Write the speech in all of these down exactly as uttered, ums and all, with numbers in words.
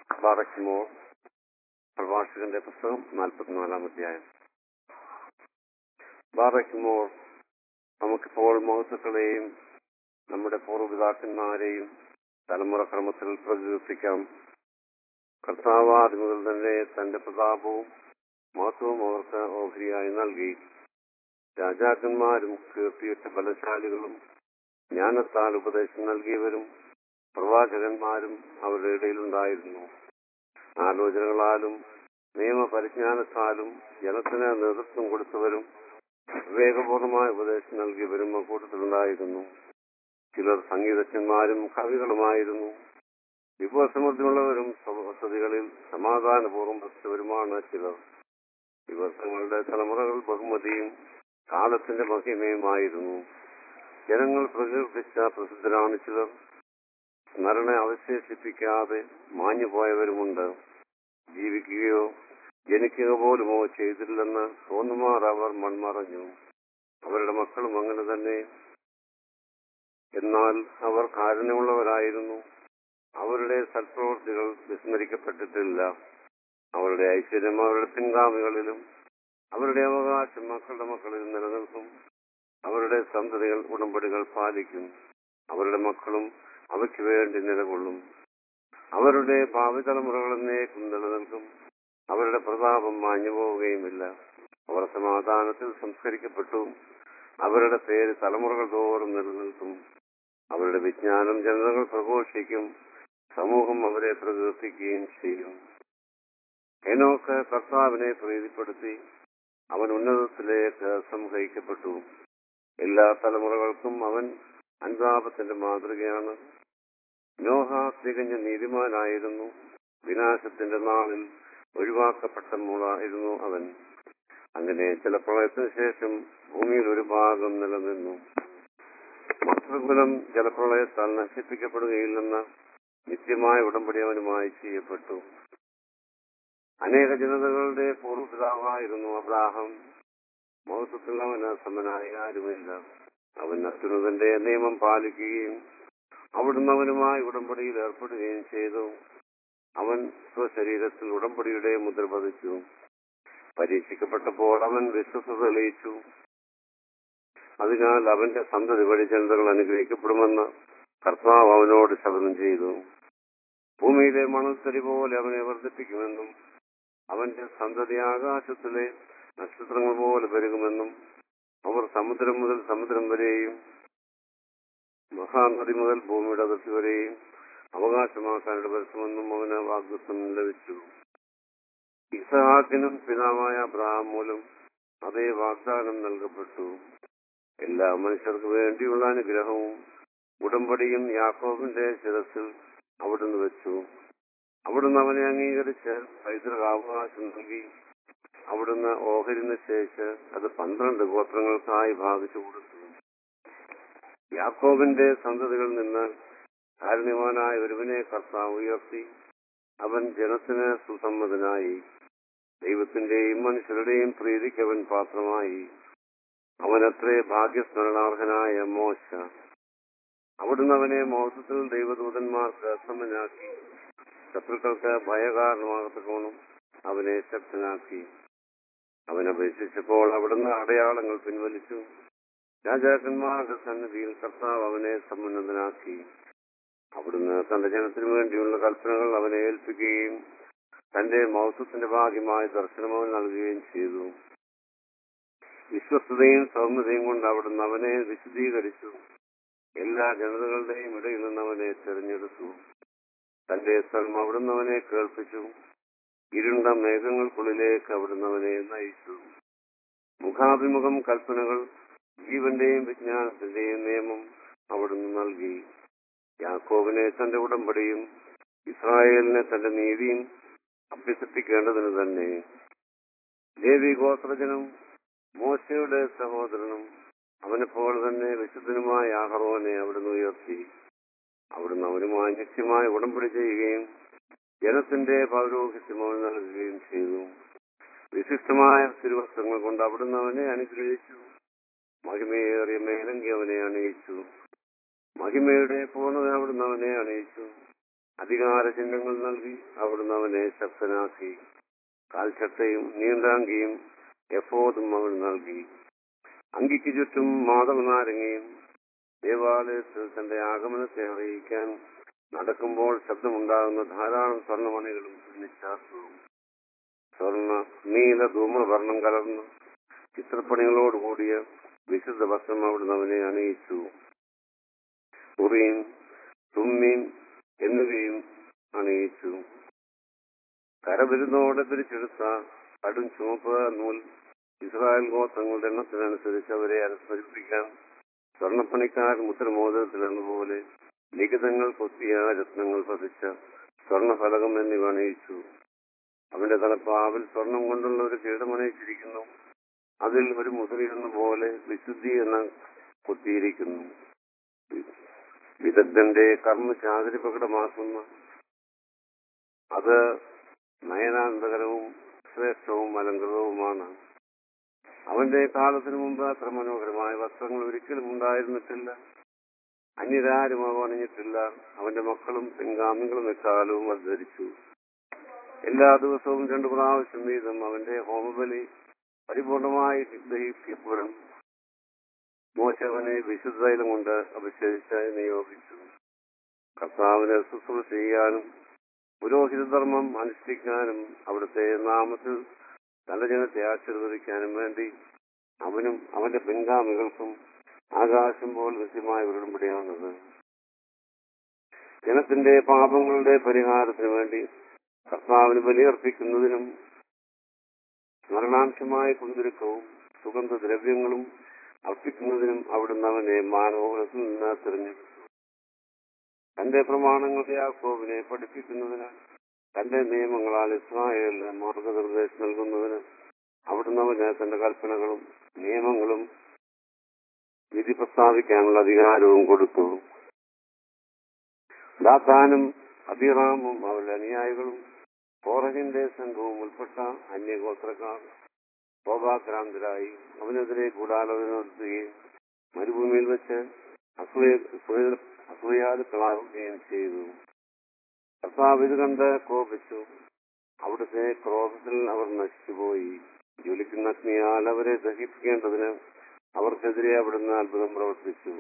ബാറയ്ക്കുമോർ പ്രഭാഷകന്റെ പുസ്തകം നാൽപ്പത്തിനാലാം അധ്യായം. ബാറയ്ക്കുമോർ നമുക്കിപ്പോൾ മഹത്തുക്കളെയും നമ്മുടെ പൂർവ്വപിതാക്കന്മാരെയും തലമുറ ക്രമത്തിൽ പ്രകീർത്തിക്കാം. കർത്താവാദി മുതൽ തന്നെ തന്റെ പ്രതാപവും മഹത്വവും അവർക്ക് ഓഹരിയായി നൽകി. രാജാക്കന്മാരും കീർത്തിയിട്ട ബലശാലികളും ജ്ഞാനത്താൽ ഉപദേശം നൽകിയവരും പ്രവാചകന്മാരും അവരുടെ ഇടയിലുണ്ടായിരുന്നു. ആലോചനകളാലും നിയമപരിജ്ഞാനത്താലും ജനത്തിന് നേതൃത്വം കൊടുത്തവരും വിവേകപൂർണമായ ഉപദേശം നൽകിയവരും അക്കൂട്ടത്തിലുണ്ടായിരുന്നു. ചിലർ സംഗീതജ്ഞന്മാരും കവികളുമായിരുന്നു. വിഭവസമൃദ്ധിയുള്ളവരും വസതികളിൽ സമാധാനപൂർവ്വം വസിച്ചവരുമാണ് ചിലർ. ഇവർ തങ്ങളുടെ തലമുറകൾ ബഹുമതിയും കാലത്തിന്റെ മഹിമയുമായിരുന്നു. ജനങ്ങൾ പ്രകീർത്തിച്ച പ്രസിദ്ധരാണ് ചിലർ. സ്മരണ അവശേഷിപ്പിക്കാതെ മാഞ്ഞുപോയവരുമുണ്ട്. ജീവിക്കുകയോ ജനിക്കുക പോലുമോ ചെയ്തില്ലെന്ന് തോന്നുമാർ അവർ മൺമറഞ്ഞു. അവരുടെ മക്കളും അങ്ങനെ തന്നെ. എന്നാൽ അവർ കാരുണ്യമുള്ളവരായിരുന്നു. അവരുടെ സൽപ്രവൃത്തികൾ വിസ്മരിക്കപ്പെട്ടിട്ടില്ല. അവരുടെ ഐശ്വര്യം അവരുടെ പിൻഗാമികളിലും അവരുടെ അവകാശം മക്കളുടെ മക്കളിലും നിലനിൽക്കും. അവരുടെ സന്തതികൾ ഉടമ്പടികൾ പാലിക്കും. അവരുടെ മക്കളും അവയ്ക്ക് വേണ്ടി നിലകൊള്ളും. അവരുടെ ഭാവി തലമുറകൾ എന്നേക്കും നിലനിൽക്കും. അവരുടെ പ്രതാപം മാഞ്ഞു പോവുകയുമില്ല. അവർ സമാധാനത്തിൽ സംസ്കരിക്കപ്പെട്ടു. അവരുടെ പേര് തലമുറകൾ തോറും നിലനിൽക്കും. അവരുടെ വിജ്ഞാനം ജനതകൾ പ്രഘോഷിക്കും. സമൂഹം അവരെ പ്രകീർത്തിക്കുകയും ചെയ്യും. ഹെനോക്ക് കർത്താവിനെ പ്രീതിപ്പെടുത്തി. അവൻ ഉന്നതത്തിലേക്ക് സംഗ്രഹിക്കപ്പെട്ടു. എല്ലാ തലമുറകൾക്കും അവൻ അനുതാപത്തിന്റെ മാതൃകയാണ്. നോഹ തികഞ്ഞ നീതിമാനായിരുന്നു. വിനാശത്തിന്റെ നാളിൽ ഒഴിവാക്കപ്പെട്ട മൂളായിരുന്നു അവൻ. അങ്ങനെ ചില പ്രളയത്തിന് ശേഷം ഭൂമിയിൽ ഒരു ഭാഗം നിലനിന്നു. മനുഷ്യകുലം ജലപ്രളയത്താൽ നശിപ്പിക്കപ്പെടുകയില്ലെന്ന നിത്യമായ ഉടമ്പടി അവനുമായി ചെയ്യപ്പെട്ടു. അനേക ജനതകളുടെ പൂർവ്വപിതാവായിരുന്നു അബ്രാഹാം. മഹത്വത്തിൽ അവന് സമനായ ആരുമില്ല. അവൻ അത്യുന്നതന്റെ നിയമം പാലിക്കുകയും അവിടുന്ന് അവനുമായി ഉടമ്പടിയിൽ ഏർപ്പെടുകയും ചെയ്തു. അവൻ സ്വശരീരത്തിൽ ഉടമ്പടിയുടെ മുദ്ര പതിച്ചു. പരീക്ഷിക്കപ്പെട്ടപ്പോൾ അവൻ വിശ്വസ്തത തെളിയിച്ചു. അതിനാൽ അവന്റെ സന്തതി വഴി ജനതകൾ അനുഗ്രഹിക്കപ്പെടുമെന്ന് കർത്താവ് അവനോട് ശപഥം ചെയ്തു. ഭൂമിയിലെ മണൽത്തരി പോലെ അവനെ വർദ്ധിപ്പിക്കുമെന്നും അവന്റെ സന്തതി ആകാശത്തിലെ നക്ഷത്രങ്ങൾ പോലെ പെരുകുമെന്നും അവർ സമുദ്രം മുതൽ സമുദ്രം വരെയും മഹാനദി മുതൽ ഭൂമിയുടെ അതിർത്തി വരെയും അവകാശമാക്കാൻ ഇടവരുത്തുമെന്നും അവന് വാഗ്ദത്തം ലഭിച്ചു. ഇസഹാക്കിനും പിതാവായ അബ്രഹാം മൂലം അതേ വാഗ്ദാനം നൽകപ്പെട്ടു. എല്ലാ മനുഷ്യർക്ക് വേണ്ടിയുള്ള അനുഗ്രഹവും ഉടമ്പടിയും യാക്കോബിന്റെ ശിരസിൽ അവിടുന്ന് വെച്ചു. അവിടുന്ന് അവനെ അംഗീകരിച്ച് പൈതൃകാവകാശം നൽകി. അവിടുന്ന് ഓഹരി നിശ്ചയിച്ച് അത് പന്ത്രണ്ട് ഗോത്രങ്ങൾക്കായി ഭാഗിച്ചു കൊടുത്തു. യാക്കോബിന്റെ സന്തതികളിൽ നിന്ന് കാരുണ്യവാനായ ഒരുവനെ കർത്താവ് ഉയർത്തി. അവൻ ജനത്തിന് സുസമ്മതനായി. ദൈവത്തിന്റെയും മനുഷ്യരുടെയും പ്രീതിക്ക് അവൻ പാത്രമായി. അവനത്രേ ഭാഗ്യസ്മരണാർഹനായ മോശ. അവിടുന്ന് അവനെ മഹത്വത്തിൽ ദൈവദൂതന്മാർക്ക് സമനാക്കി. ശത്രുക്കൾക്ക് ഭയകാരണമാകത്തക്കോണം അവനെ ശക്തനാക്കി. അവനെ അപേക്ഷിച്ചപ്പോൾ അവിടുന്ന് അടയാളങ്ങൾ പിൻവലിച്ചു. രാജാക്കന്മാരുടെ സന്നിധിയിൽ കർത്താവ് അവനെ സമുന്നതനാക്കി. അവിടുന്ന് തന്റെ ജനത്തിനു വേണ്ടിയുള്ള കൽപ്പനകൾ അവനെ ഏൽപ്പിക്കുകയും തന്റെ മഹത്വത്തിന്റെ ഭാഗ്യമായ ദർശനം അവൻ നൽകുകയും ചെയ്തു. വിശ്വസ്തതയും സൗമ്യതയും കൊണ്ട് അവിടുന്ന് അവനെ വിശദീകരിച്ചു. എല്ലാ ജനതകളുടെയും ഇടയിൽ നിന്ന് അവനെ തെരഞ്ഞെടുത്തു. തന്റെ സ്ഥലം അവിടുന്ന് അവനെ കേൾപ്പിച്ചു. ഇരുണ്ട മേഘങ്ങൾക്കുള്ളിലേക്ക് അവിടുന്ന് അവനെ നയിച്ചു. മുഖാഭിമുഖം കൽപ്പനകൾ, ജീവന്റെയും വിജ്ഞാനത്തിന്റെയും നിയമം അവിടുന്ന് നൽകി. യാക്കോബിനെ തന്റെ ഉടമ്പടിയും ഇസ്രായേലിനെ തന്റെ നീതിയും അഭ്യസിപ്പിക്കേണ്ടതിന് തന്നെ. ലേവി ഗോത്രജനം മോശയുടെ സഹോദരനും അവനെപ്പോലെ തന്നെ വിശുദ്ധനുമായ അഹറോനെ അവിടുന്ന് ഉയർത്തി. അവിടുന്ന് അവനുമായി നിത്യമായ ഉടമ്പടി ചെയ്യുകയും ജനത്തിന്റെ പൗരോഹിത്യം അവൻ നൽകുകയും ചെയ്തു. വിശിഷ്ടമായ തിരുവസ്ത്രങ്ങൾ കൊണ്ട് അവിടുന്ന് അവനെ അനുഗ്രഹിച്ചു. മഹിമയേറിയ മേലങ്കി അവനെ അണിയിച്ചു. മഹിമയുടെ പൂർണ്ണത അവിടുന്ന് അവനെ അണിയിച്ചു. അധികാര ചിഹ്നങ്ങൾ നൽകി അവിടുന്ന് അവനെ ശക്തനാക്കി. കാൽച്ചട്ടയും നീണ്ടാങ്കിയും എഫോദും അവൻ നൽകി. അങ്കിക്ക് ചുറ്റും മാതള നാരങ്ങയും ദേവാലയത്തിൽ തന്റെ ആഗമനത്തെ അറിയിക്കാൻ നടക്കുമ്പോൾ ശബ്ദമുണ്ടാകുന്ന ധാരാളം സ്വർണ്ണമണികളും തുന്നിച്ചാർത്തു. സ്വർണ്ണ നീല ധൂമ്രവർണ്ണം കലർന്ന് ചിത്രപ്പണികളോടുകൂടിയ വിശുദ്ധ വസ്ത്രം അവിടുന്ന് അവനെ അണിയിച്ചു. ഉറീം തുമ്മീം എന്നിവയും അണിയിച്ചു. കരവിരുന്നോടെ പിരിച്ചെടുത്ത കടും ചുവപ്പ് നൂൽ ഇസ്രായേൽ ഗോത്രങ്ങളുടെ എണ്ണത്തിനനുസരിച്ച് അവരെ അനുസ്മരിപ്പിക്കാൻ സ്വർണ്ണപ്പണിക്കാർ മുദ്രമോതിരത്തിൽ എന്നപോലെ ലിഖിതങ്ങൾ കൊത്തിയ രത്നങ്ങൾ പതിച്ച സ്വർണ്ണഫലകം എന്നിവ അണിയിച്ചു. അവന്റെ തലപ്പാവിൽ സ്വർണം കൊണ്ടുള്ള ഒരു കീടമണിയിച്ചിരിക്കുന്നു. അതിൽ ഒരു മുദ്രയെന്ന പോലെ വിശുദ്ധി എന്ന കൊത്തിയിരിക്കുന്നു. വിദഗ്ധന്റെ കർമ്മ ചാതുരി പ്രകടമാക്കുന്ന അത് നയനാനന്ദകരവും ശ്രേഷ്ഠവും അലങ്കൃതവുമാണ്. അവന്റെ കാലത്തിനു മുമ്പ് അത്ര മനോഹരമായ വസ്ത്രങ്ങൾ ഒരിക്കലും ഉണ്ടായിരുന്നിട്ടില്ല. അന്യരാരും അവ അണിഞ്ഞിട്ടില്ല. അവന്റെ മക്കളും പിൻഗാമികളും എക്കാലവും അത് ധരിച്ചു. എല്ലാ ദിവസവും രണ്ടു പ്രാവശ്യം വീതം അവന്റെ ഹോമബലി പരിപൂർണമായി ദഹിക്കപ്പെടും. മോശെ അവനെ വിശുദ്ധ തൈലം കൊണ്ട് അഭിഷേകിച്ച് നിയോഗിച്ചു. കർത്താവിനെ ശുശ്രൂഷ ചെയ്യാനും പുരോഹിത ധർമ്മം അനുഷ്ഠിക്കാനും അവിടുത്തെ നാമത്തിൽ തന്റെ ജനത്തെ ആശീർവദിക്കാനും വേണ്ടി അവനും അവന്റെ പിൻഗാമികൾക്കും ആകാശം പോലെ നിത്യമായ ഉടമ്പടിയാണത്. ജനത്തിന്റെ പാപങ്ങളുടെ പരിഹാരത്തിനു വേണ്ടി കർത്താവിന് ബലിയർപ്പിക്കുന്നതിനും സ്മരണാംശമായ കുന്തിരുക്കവും സുഗന്ധദ്രവ്യങ്ങളും അർപ്പിക്കുന്നതിനും അവിടുന്ന് അവനെ മാനവകുലത്തിൽ നിന്ന് തിരഞ്ഞെടുത്തു. തന്റെ പ്രമാണങ്ങളുടെ യാക്കോബിനെ പഠിപ്പിക്കുന്നതിന് തന്റെ നിയമങ്ങളാൽ ഇസ്രായേലിന് മാർഗനിർദ്ദേശം നൽകുന്നതിന് അവിടുന്ന് അവന് തന്റെ കൽപ്പനകളും നിയമങ്ങളും വിധി പ്രസ്താവിക്കാനുള്ള അധികാരവും കൊടുത്തു. ദാത്താനും അബീറാമും അവരുടെ അനുയായികളും കോറഹിന്റെ സംഘവും ഉൾപ്പെട്ട അന്യഗോത്രക്കാർ കോപാക്രാന്തരായി അവനെതിരെ ഗൂഢാലോചന നടത്തുകയും മരുഭൂമിയിൽ വെച്ച് അസൂയാലുക്കളാവുകയും ചെയ്തു. കർത്താവ് ഇത് കണ്ട് കോപിച്ചു. അവിടുത്തെ ക്രോധത്തിൽ അവർ നശിച്ചുപോയി. ജ്വലിക്കുന്ന അഗ്നിയാൽ അവരെ ദഹിപ്പിക്കേണ്ടതിന് അവർക്കെതിരെ അവിടുന്ന് അത്ഭുതം പ്രവർത്തിച്ചു.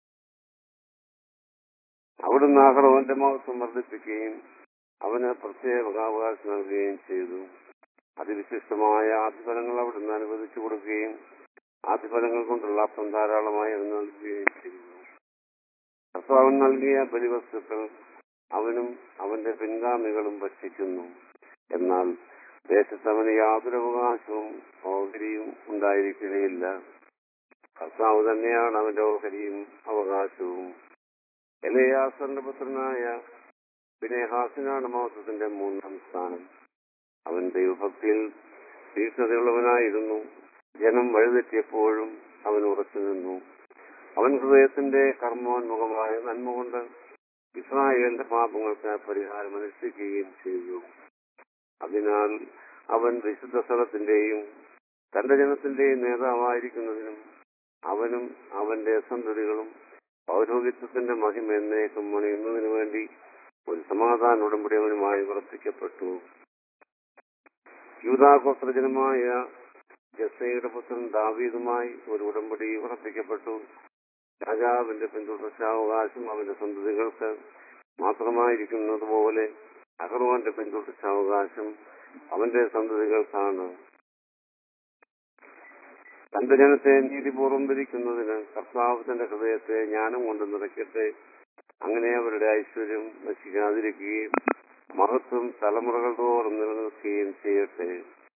അവിടുന്ന് അഹരോന്റെ മഹത്വം വർദ്ധിപ്പിക്കുകയും അവന് പ്രത്യേക അവകാശം നൽകുകയും ചെയ്തു. അതിവിശിഷ്ടമായ ആദ്യഫലങ്ങൾ അവിടുന്ന് അനുവദിച്ചു കൊടുക്കുകയും ആദ്യഫലങ്ങൾ കൊണ്ടുള്ള അപ്പം ധാരാളമായി അവന് നൽകുകയും ചെയ്തു. കർത്താവൻ നൽകിയ ബലിവസ്തുക്കൾ അവനും അവന്റെ പിൻഗാമികളും ഭക്ഷിക്കുന്നു. എന്നാൽ ദേശത്തവന് യാതൊരു അവകാശവും ഓഹരിയും ഉണ്ടായിരിക്കുകയില്ല. കർത്താവ് തന്നെയാണ് അവന്റെ ഓഹരിയും അവകാശവും. എലെയാസറിന്റെ പുത്രനായ ഫിനെഹാസിനാണ് മഹത്വത്തിന്റെ മൂന്നാം സ്ഥാനം. അവൻ ദൈവഭക്തിയിൽ തീക്ഷ്ണതയുള്ളവനായിരുന്നു. ജനം വഴിതെറ്റിയപ്പോഴും അവൻ ഉറച്ചു നിന്നു. അവൻ ഹൃദയത്തിന്റെ കർമ്മോന്മുഖമായ നന്മ കൊണ്ട് ഇസ്രായേലിന്റെ പാപങ്ങൾക്ക് പരിഹാരം അനുഷ്ഠിക്കുകയും ചെയ്തു. അതിനാൽ അവൻ വിശുദ്ധ സ്ഥലത്തിന്റെയും തന്റെ ജനത്തിന്റെയും നേതാവായിരിക്കുന്നതിനും അവനും അവന്റെ സന്തതികളും പൗരോഹിത്യത്തിന്റെ മഹിമ എന്നേക്കും മണിയുന്നതിനു വേണ്ടി ഒരു സമാധാന ഉടമ്പടി അവനുമായി ഉറപ്പിക്കപ്പെട്ടു. യൂദാഗോത്രജനമായ ജസ്സയുടെ പുത്രൻ ദാവീദുമായി ഒരു ഉടമ്പടി ഉറപ്പിക്കപ്പെട്ടു. രാജാവിന്റെ പിന്തുടർച്ചാവകാശം അവന്റെ സന്തതികൾക്ക് മാത്രമായിരിക്കുന്നത് പോലെ അഹരോന്റെ പിന്തുടർച്ചാവകാശം അവന്റെ സന്തതികൾക്കാണ്. തന്റെ ജനത്തെ നീതിപൂർവം ഭരിക്കുന്നതിന് കർത്താവ് തന്റെ ഹൃദയത്തെ ജ്ഞാനം കൊണ്ട് നിറയ്ക്കട്ടെ. അങ്ങനെ അവരുടെ ഐശ്വര്യം നശിക്കാതിരിക്കുകയും മഹത്വം തലമുറകൾ തോറും നിലനിൽക്കുകയും ചെയ്യട്ടെ.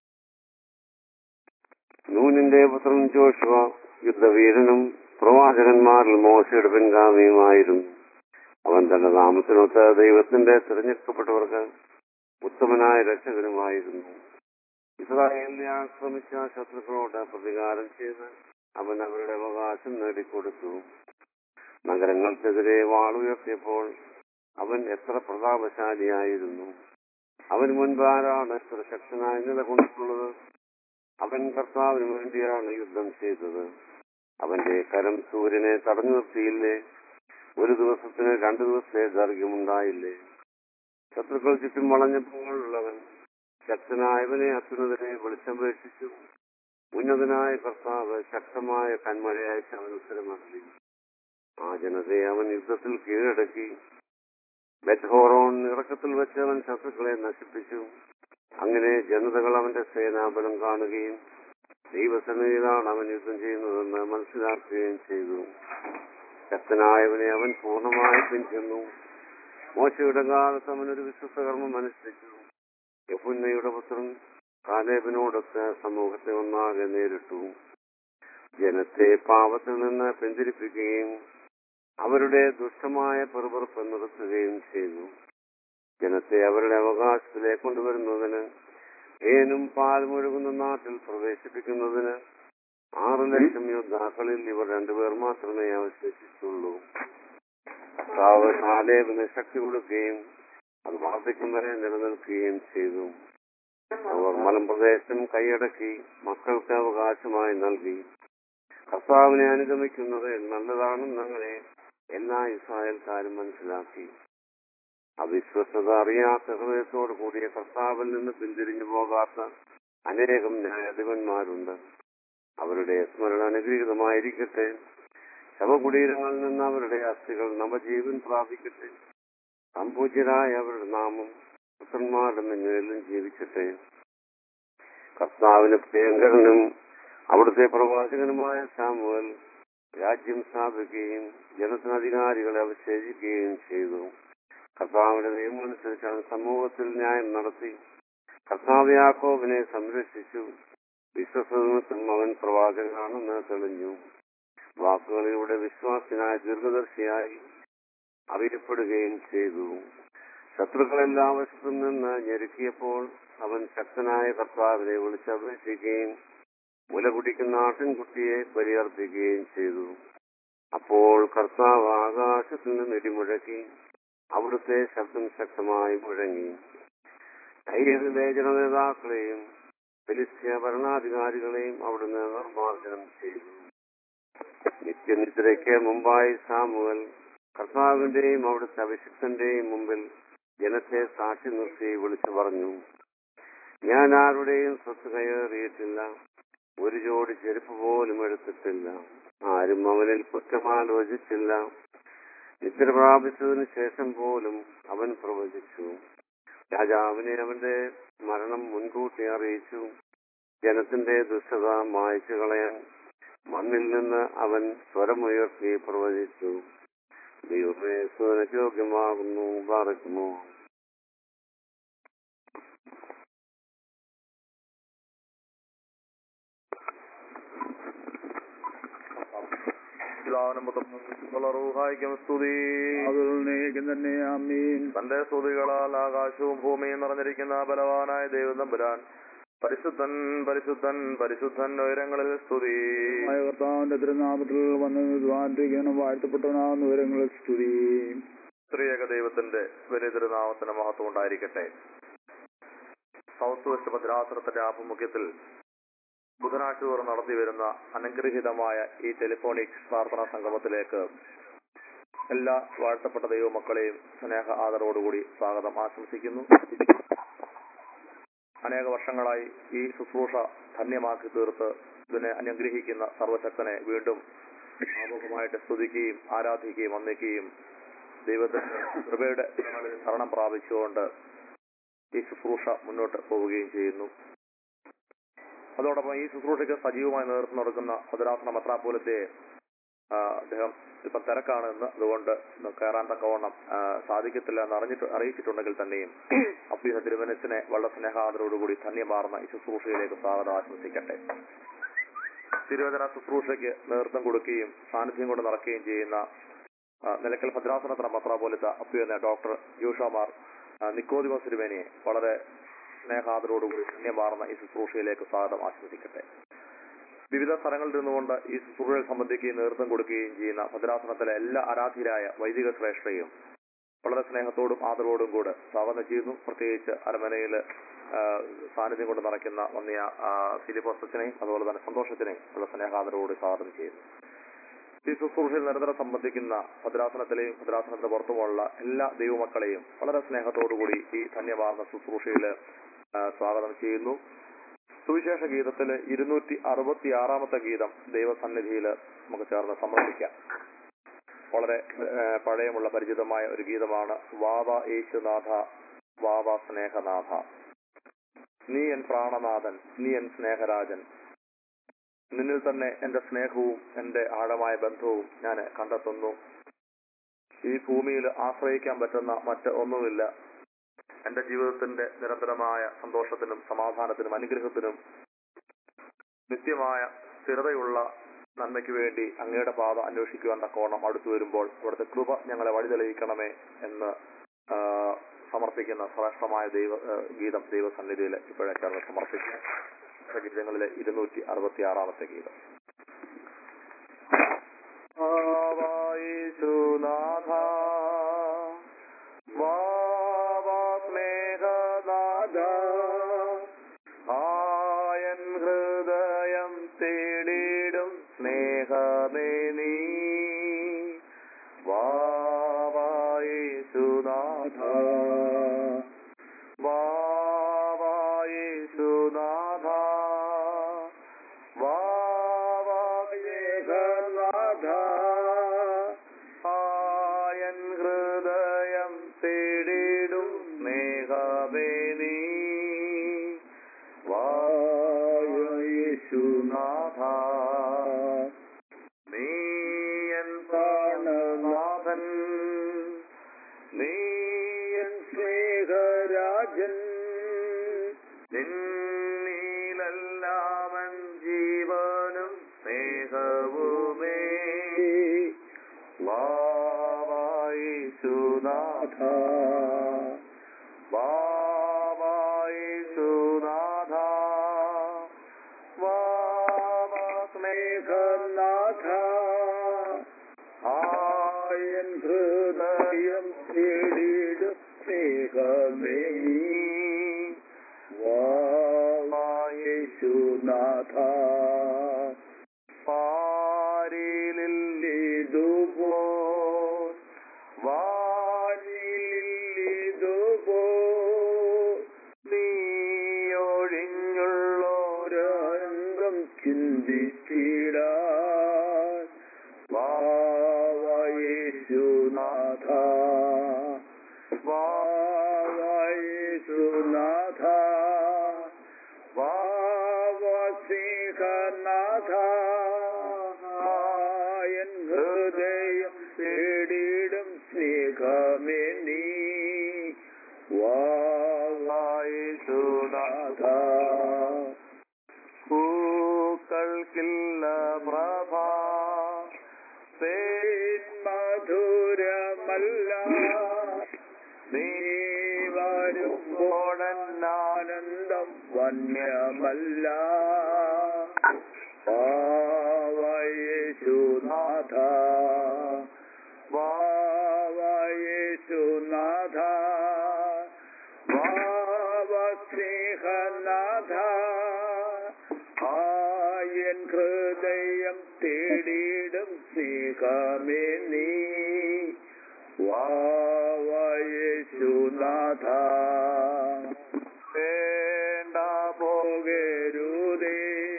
നൂനിന്റെ പുത്രൻ ജോഷുവ യുദ്ധവീരനും പ്രവാചകന്മാരിൽ മോശയുടെ പിൻഗാമിയുമായിരുന്നു. അവൻ തന്റെ നാമത്തിനൊത്ത ദൈവത്തിന്റെ തിരഞ്ഞെടുക്കപ്പെട്ടവർക്ക് ഉത്തമനായ രക്ഷകനുമായിരുന്നു. ഇസ്രായേലിനെ ആക്രമിച്ച ശത്രുക്കളോട് പ്രതികാരം ചെയ്ത് അവൻ അവരുടെ അവകാശം നേടിക്കൊടുത്തു. നഗരങ്ങൾക്കെതിരെ വാളുയർത്തിയപ്പോൾ അവൻ എത്ര പ്രതാപശാലിയായിരുന്നു. അവന് മുൻപ് ആരാണ് എത്ര ശക്തനായി നിലകൊണ്ടിട്ടുള്ളത്? അവൻ കർത്താവിന് വേണ്ടിയാണ് യുദ്ധം ചെയ്തത്. അവന്റെ കരം സൂര്യനെ തടഞ്ഞു നിർത്തിയില്ലേ? ഒരു ദിവസത്തിന് രണ്ടു ദിവസത്തെ ദൈർഘ്യമുണ്ടായില്ലേ? ശത്രുക്കൾ ചുറ്റും വളഞ്ഞപ്പോഴുള്ളവൻ ശക്തനായവനെ അത്യുന്നതനെ വിളിച്ചപേക്ഷിച്ചു. ഉന്നതനായ കർത്താവ് ശക്തമായ കന്മഴയച്ച് അവൻ ഉത്തരമറി. ആ ജനതയെ അവൻ യുദ്ധത്തിൽ കീഴടക്കി. ബെത്ഹോറോൺ ഇറക്കത്തിൽ വെച്ച് അവൻ ശത്രുക്കളെ നശിപ്പിച്ചു. അങ്ങനെ ജനതകൾ അവന്റെ സേനാബലം കാണുകയും ദൈവസന്നിധിയിലാണ് അവൻ യുദ്ധം ചെയ്യുന്നതെന്ന് മനസ്സിലാക്കുകയും ചെയ്തു. ശക്തനായവനെ അവൻ പൂർണ്ണമായി പിൻചെന്നു. മോശയുടെ കാലത്ത് അവനൊരു വിശ്വസകർമ്മം അനുഷ്ഠിച്ചു. യെഫുന്നയുടെ പുത്രൻ കാലേബിനോടൊത്ത് സമൂഹത്തെ ഒന്നാകെ നേരിട്ടു. ജനത്തെ പാപത്തിൽ നിന്ന് പിന്തിരിപ്പിക്കുകയും അവരുടെ ദുഷ്ടമായ പെറുപെറുപ്പ് നിർത്തുകയും ചെയ്തു. ജനത്തെ അവരുടെ അവകാശത്തിലേക്ക് കൊണ്ടുവരുന്നതിന് ഏനും പാൽമൊഴുകുന്ന നാട്ടിൽ പ്രവേശിപ്പിക്കുന്നതിന് ആറ് ലക്ഷം യോദ്ധാക്കളിൽ ഇവർ രണ്ടുപേർ മാത്രമേ അവശേഷിച്ചുള്ളൂ. കർത്താവ് കാലേബിന് ശക്തി കൊടുക്കുകയും അത് വർദ്ധിക്കും വരെ നിലനിൽക്കുകയും ചെയ്തു. അവർ മലമ്പ്രദേശം കൈയടക്കി മക്കൾക്ക് അവകാശമായി നൽകി. കർത്താവിനെ അനുഗമിക്കുന്നത് നല്ലതാണെന്ന് അങ്ങനെ എല്ലാ ഇസ്രായേൽക്കാരും മനസ്സിലാക്കി. അവിശ്വസ്തത അറിയാത്ത ഹൃദയത്തോടു കൂടിയ കർത്താവിൽ നിന്ന് പിന്തിരിഞ്ഞു പോകാത്ത അനേകം ന്യായാധിപന്മാരുണ്ട്. അവരുടെ സ്മരണ അനുഗ്രഹീതമായിരിക്കട്ടെ. ശവകുടീരങ്ങളിൽ നിന്ന് അവരുടെ അസ്ഥികൾ നവജീവൻ പ്രാപിക്കട്ടെ. സംപൂജ്യരായ അവരുടെ നാമം പുത്രന്മാരുടെ മുന്നിലും ജീവിക്കട്ടെ. കർത്താവിന് പ്രിയങ്കരനും അവിടുത്തെ പ്രവാചകനുമായ സാമുവേൽ രാജ്യം സ്ഥാപിക്കുകയും ജനത്തിന് അധികാരികളെ അവശേഷിക്കുകയും ചെയ്തു. കർത്താവിന്റെ നിയമമനുസരിച്ചാണ് സമൂഹത്തിൽ ന്യായം നടത്തി. കർത്താവ് യാക്കോബിനെ സംരക്ഷിച്ചു. വിശ്വസനിമിത്തം അവൻ പ്രവാചകനാണെന്ന് തെളിഞ്ഞു. വാക്കുകളിലൂടെ വിശ്വാസിനായ ദീർഘദർശിയായി അറിയപ്പെടുകയും ചെയ്തു. ശത്രുക്കളെല്ലാ വശത്തും നിന്ന് ഞെരുക്കിയപ്പോൾ അവൻ ശക്തനായ കർത്താവിനെ വിളിച്ചപേക്ഷിക്കുകയും മുല കുടിക്കുന്ന ആട്ടിൻകുട്ടിയെ ബലിയർപ്പിക്കുകയും ചെയ്തു. അപ്പോൾ കർത്താവ് ആകാശത്തിൽ നിന്ന് ഇടിമുഴക്കി. അവിടുത്തെ ശബ്ദം ശക്തമായി മുഴങ്ങി. ധൈര്യത്തിലെ ജനനേതാക്കളെയും ഫിലിസ്ത്യ ഭരണാധികാരികളെയും അവിടുന്ന് നിർമ്മാർജ്ജനം ചെയ്തു. നിത്യനിദ്രയ്ക്ക് മുമ്പായി സാമുവേൽ കർത്താവിന്റെയും അവിടുത്തെ അഭിഷിക്തന്റെയും മുമ്പിൽ ജനത്തെ സാക്ഷി നിർത്തി വിളിച്ചു പറഞ്ഞു, ഞാൻ ആരുടെയും സ്വത്ത് കയ്യേറിയിട്ടില്ല, ഒരു ജോഡി ചെരുപ്പ് പോലും എടുത്തിട്ടില്ല, ആരും അവനിൽ കുറ്റമാലോചിച്ചില്ല. നിദ്ര പ്രാപിച്ചതിന് ശേഷം പോലും അവൻ പ്രവചിച്ചു. രാജാവിനെ അവന്റെ മരണം മുൻകൂട്ടി അറിയിച്ചു. ജനത്തിന്റെ ദുഷ്ടത മായ്ച്ചു കളയാൻ മണ്ണിൽ നിന്ന് അവൻ സ്വരമുയർത്തി പ്രവചിച്ചു. ദൈവമേ, സ്തുതിക്ക് യോഗ്യമാകുന്നു. പാർക്കുന്നു. തന്റെ സ്തുതികളാൽ ആകാശവും ഭൂമിയും നിറഞ്ഞിരിക്കുന്ന ബലവാനായ ദൈവം തമ്പുരാൻ പരിശുദ്ധൻ പരിശുദ്ധൻ പരിശുദ്ധൻ ഉയരങ്ങളിൽ സ്തുതി. കർത്താവിന്റെ തിരുനാമത്തിൽ വന്ന് വാഴ്ത്തപ്പെട്ടവനാകുന്ന ഉയരങ്ങളിൽ സ്തുതി. സ്ത്രീയക ദൈവത്തിന്റെ വലിയ തിരുനാമത്തിന് മഹത്വം ഉണ്ടായിരിക്കട്ടെ. സൗത്ത് വെസ്റ്റ് ഭദ്രാസനത്തിന്റെ ആഭിമുഖ്യത്തിൽ ബുധനാഴ്ച തോറും നടത്തി വരുന്ന അനുഗ്രഹീതമായ ഈ ടെലിഫോണിക് പ്രാർത്ഥനാ സംഗമത്തിലേക്ക് എല്ലാ വാഴ്ത്തപ്പെട്ട ദൈവമക്കളെയും സ്നേഹ ആദരവോടുകൂടി സ്വാഗതം ആശംസിക്കുന്നു. അനേക വർഷങ്ങളായി ഈ ശുശ്രൂഷ ധന്യമാക്കി തീർത്ത് ഇതിനെ അനുഗ്രഹിക്കുന്ന സർവശക്തനെ വീണ്ടും ആമുഖമായിട്ട് സ്തുതിക്കുകയും ആരാധിക്കുകയും വന്ദിക്കുകയും ദൈവത്തിന്റെ കൃപയുടെ ശരണം പ്രാപിച്ചുകൊണ്ട് ഈ ശുശ്രൂഷ മുന്നോട്ട് പോവുകയും ചെയ്യുന്നു. അതോടൊപ്പം ഈ ശുശ്രൂഷയ്ക്ക് സജീവമായി നേതൃത്വം നടക്കുന്ന ഭദ്രാസന മെത്രാപ്പോലത്തെ അദ്ദേഹം ഇപ്പം തിരക്കാണ് എന്ന്, അതുകൊണ്ട് കയറാൻ തക്കവണ്ണം സാധിക്കത്തില്ല എന്ന് അറിഞ്ഞിട്ട് അറിയിച്ചിട്ടുണ്ടെങ്കിൽ തന്നെയും അപ്പീന തിരുമനസിനെ വളരെ സ്നേഹാദരോടുകൂടി ധന്യമാർന്ന ഈ ശുശ്രൂഷയിലേക്ക് സ്വാഗതം ആശംസിക്കട്ടെ. തിരുവചന ശുശ്രൂഷയ്ക്ക് നേതൃത്വം കൊടുക്കുകയും സാന്നിധ്യം കൊണ്ട് നടക്കുകയും ചെയ്യുന്ന നിലയ്ക്കൽ ഭദ്രാസനത്തിന് മെത്രാപ്പോലത്തെ അപ്പീന ഡോക്ടർ ജോഷമാർ നിക്കോദിമോസ് തിരുമേനിയെ വളരെ സ്നേഹാദരോടുകൂടി ധന്യമാർന്ന ഈ ശുശ്രൂഷയിലേക്ക് സ്വാഗതം ആശംസിക്കട്ടെ. വിവിധ സ്ഥലങ്ങളിൽ നിന്നുകൊണ്ട് ഈ ശുശ്രൂഷയിൽ സംബന്ധിക്കുകയും നേതൃത്വം കൊടുക്കുകയും ചെയ്യുന്ന ഭദ്രാസനത്തിലെ എല്ലാ ആരാധ്യരായ വൈദിക ശ്രേഷ്ഠയും വളരെ സ്നേഹത്തോടും ആദരവോടും കൂടെ സ്വാഗതം ചെയ്യുന്നു. പ്രത്യേകിച്ച് അരമനയിൽ സാന്നിധ്യം കൊണ്ട് നടക്കുന്ന വന്നിയ ഫിലിപ്പോസത്തിനെയും അതുപോലെ തന്നെ സന്തോഷത്തിനെയും ഉള്ള സ്നേഹാദരവോട് സ്വാഗതം ചെയ്യുന്നു. ഈ ശുശ്രൂഷയിൽ നിരന്തരം സംബന്ധിക്കുന്ന ഭദ്രാസനത്തിലെയും ഭദ്രാസനത്തിന് പുറത്തുമുള്ള എല്ലാ ദൈവമക്കളെയും വളരെ സ്നേഹത്തോടുകൂടി ഈ ധന്യമാർന്ന ശുശ്രൂഷയിൽ സ്വാഗതം ചെയ്യുന്നു. സുവിശേഷ ഗീതത്തില് ഇരുന്നൂറ്റി അറുപത്തി ആറാമത്തെ ഗീതം ദൈവസന്നിധിയിൽ നമുക്ക് ചേർന്ന് സമർപ്പിക്കാം. വളരെ പഴയമുള്ള പരിചിതമായ ഒരു ഗീതമാണ്. വാവ യേശുനാഥ വാവ സ്നേഹനാഥ, നീ എൻ പ്രാണനാഥൻ, നീ എൻ സ്നേഹരാജൻ, നിന്നിൽ തന്നെ എന്റെ സ്നേഹവും എന്റെ ആഴമായ ബന്ധവും ഞാൻ കണ്ടെത്തുന്നു. ഈ ഭൂമിയിൽ ആശ്രയിക്കാൻ പറ്റുന്ന മറ്റ് ഒന്നുമില്ല. എന്റെ ജീവിതത്തിന്റെ നിരന്തരമായ സന്തോഷത്തിനും സമാധാനത്തിനും അനുഗ്രഹത്തിനും നിത്യമായ സ്ഥിരതയുള്ള നന്മയ്ക്ക് വേണ്ടി അങ്ങയുടെ പാത അന്വേഷിക്കുവാൻ തക്കോണം അടുത്തു വരുമ്പോൾ അവിടുത്തെ കൃപ ഞങ്ങളെ വഴിതെളിയിക്കണമേ എന്ന് സമർപ്പിക്കുന്ന ശ്രേഷ്ഠമായ ദൈവ ഗീതം ദൈവസന്നിധിയിൽ ഇപ്പോഴേക്കാണ് സമർപ്പിക്കുക. ഗീതങ്ങളിലെ ഇരുന്നൂറ്റി അറുപത്തി ആറാമത്തെ ഗീതം. യേശുനാഥ വാവ സ്നേഹനാഥ, ആയൻ ഹൃദയം തേടിടും സ്നേഹമേ നീ, വാവ യേശുനാഥ വാവ യേശുനാഥ വാവ സ്നേഹനാഥ, ആയൻ ഹൃദയം തേടിടും സ്നേഹമേ നീ, വാവ യേശുനാഥ, നീ എൻ പ്രാണനാഥൻ, നീ എൻ സ്നേഹരാജൻ, നിന്നിലെല്ലാമൻ ജീവനും സ്നേഹവുമേ, വാവ യേശുനാഥ വാവ യേശുനാഥ വാവ സ്നേഹനാഥ, ആയൻ ഹൃദയം തേടിടും സ്നേഹമേ നീ, വാവ യേശുനാഥ, പാരിലില്ലിതുപോൽ വാനിലില്ലിതുപോൽ നീയൊഴിഞ്ഞുള്ളോരംഗം ചിന്തിച്ചിടാൻ, വാവ യേശുനാഥ വാവ യേശുനാഥ വാവ സ്നേഹനാഥ, ആയൻ ഹൃദയം തേടിടും സ്നേഹമേ നീ, വാവ യേശുനാഥ, പൂക്കൾക്കില്ല പ്രഭ മധുരമല്ല, നീ വരുമ്പോഴാനന്ദം വന്യമല്ല, വാവ യേശുനാഥ വാവ യേശുനാഥ വാവ സ്നേഹനാഥ, ആയൻ ഹൃദയം തേടിടും സ്നേഹമേ നീ, വാവ യേശുനാഥ, വേണ്ട പോകരുതേ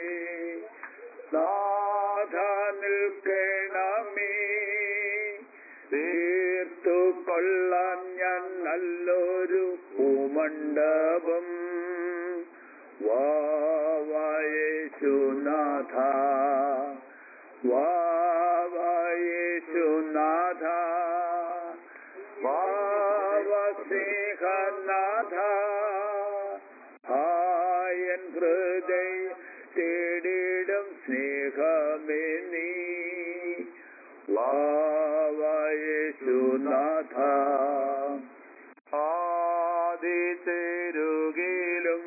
നാഥ നിൽക്കണമേ, തീർത്തു കൊള്ളാൻ ഞാൻ നല്ലൊരു പൂമണ്ഡപം, വാവ യേശുനാഥ വാവ യേശുനാഥ വാവ സ്നേഹനാഥ, ആയൻ ഹൃദയം തേടിടും സ്നേഹമേ നീ, വാവ യേശുനാഥ, ആദി ചേരുകിലും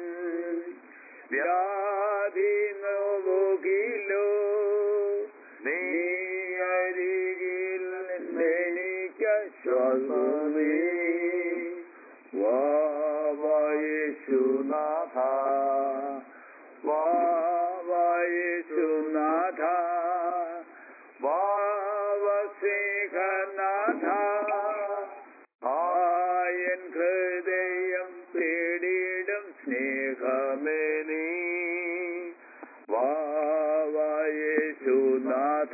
വ്യാധി നോവുകിലോ, നീ അരികിൽ എനിക്കാശ്വാസമേ, വാവ യേശുനാഥ വാവ യേശുനാഥ വാവ സ്നേഹമേ നീ വായേശുനാഥ.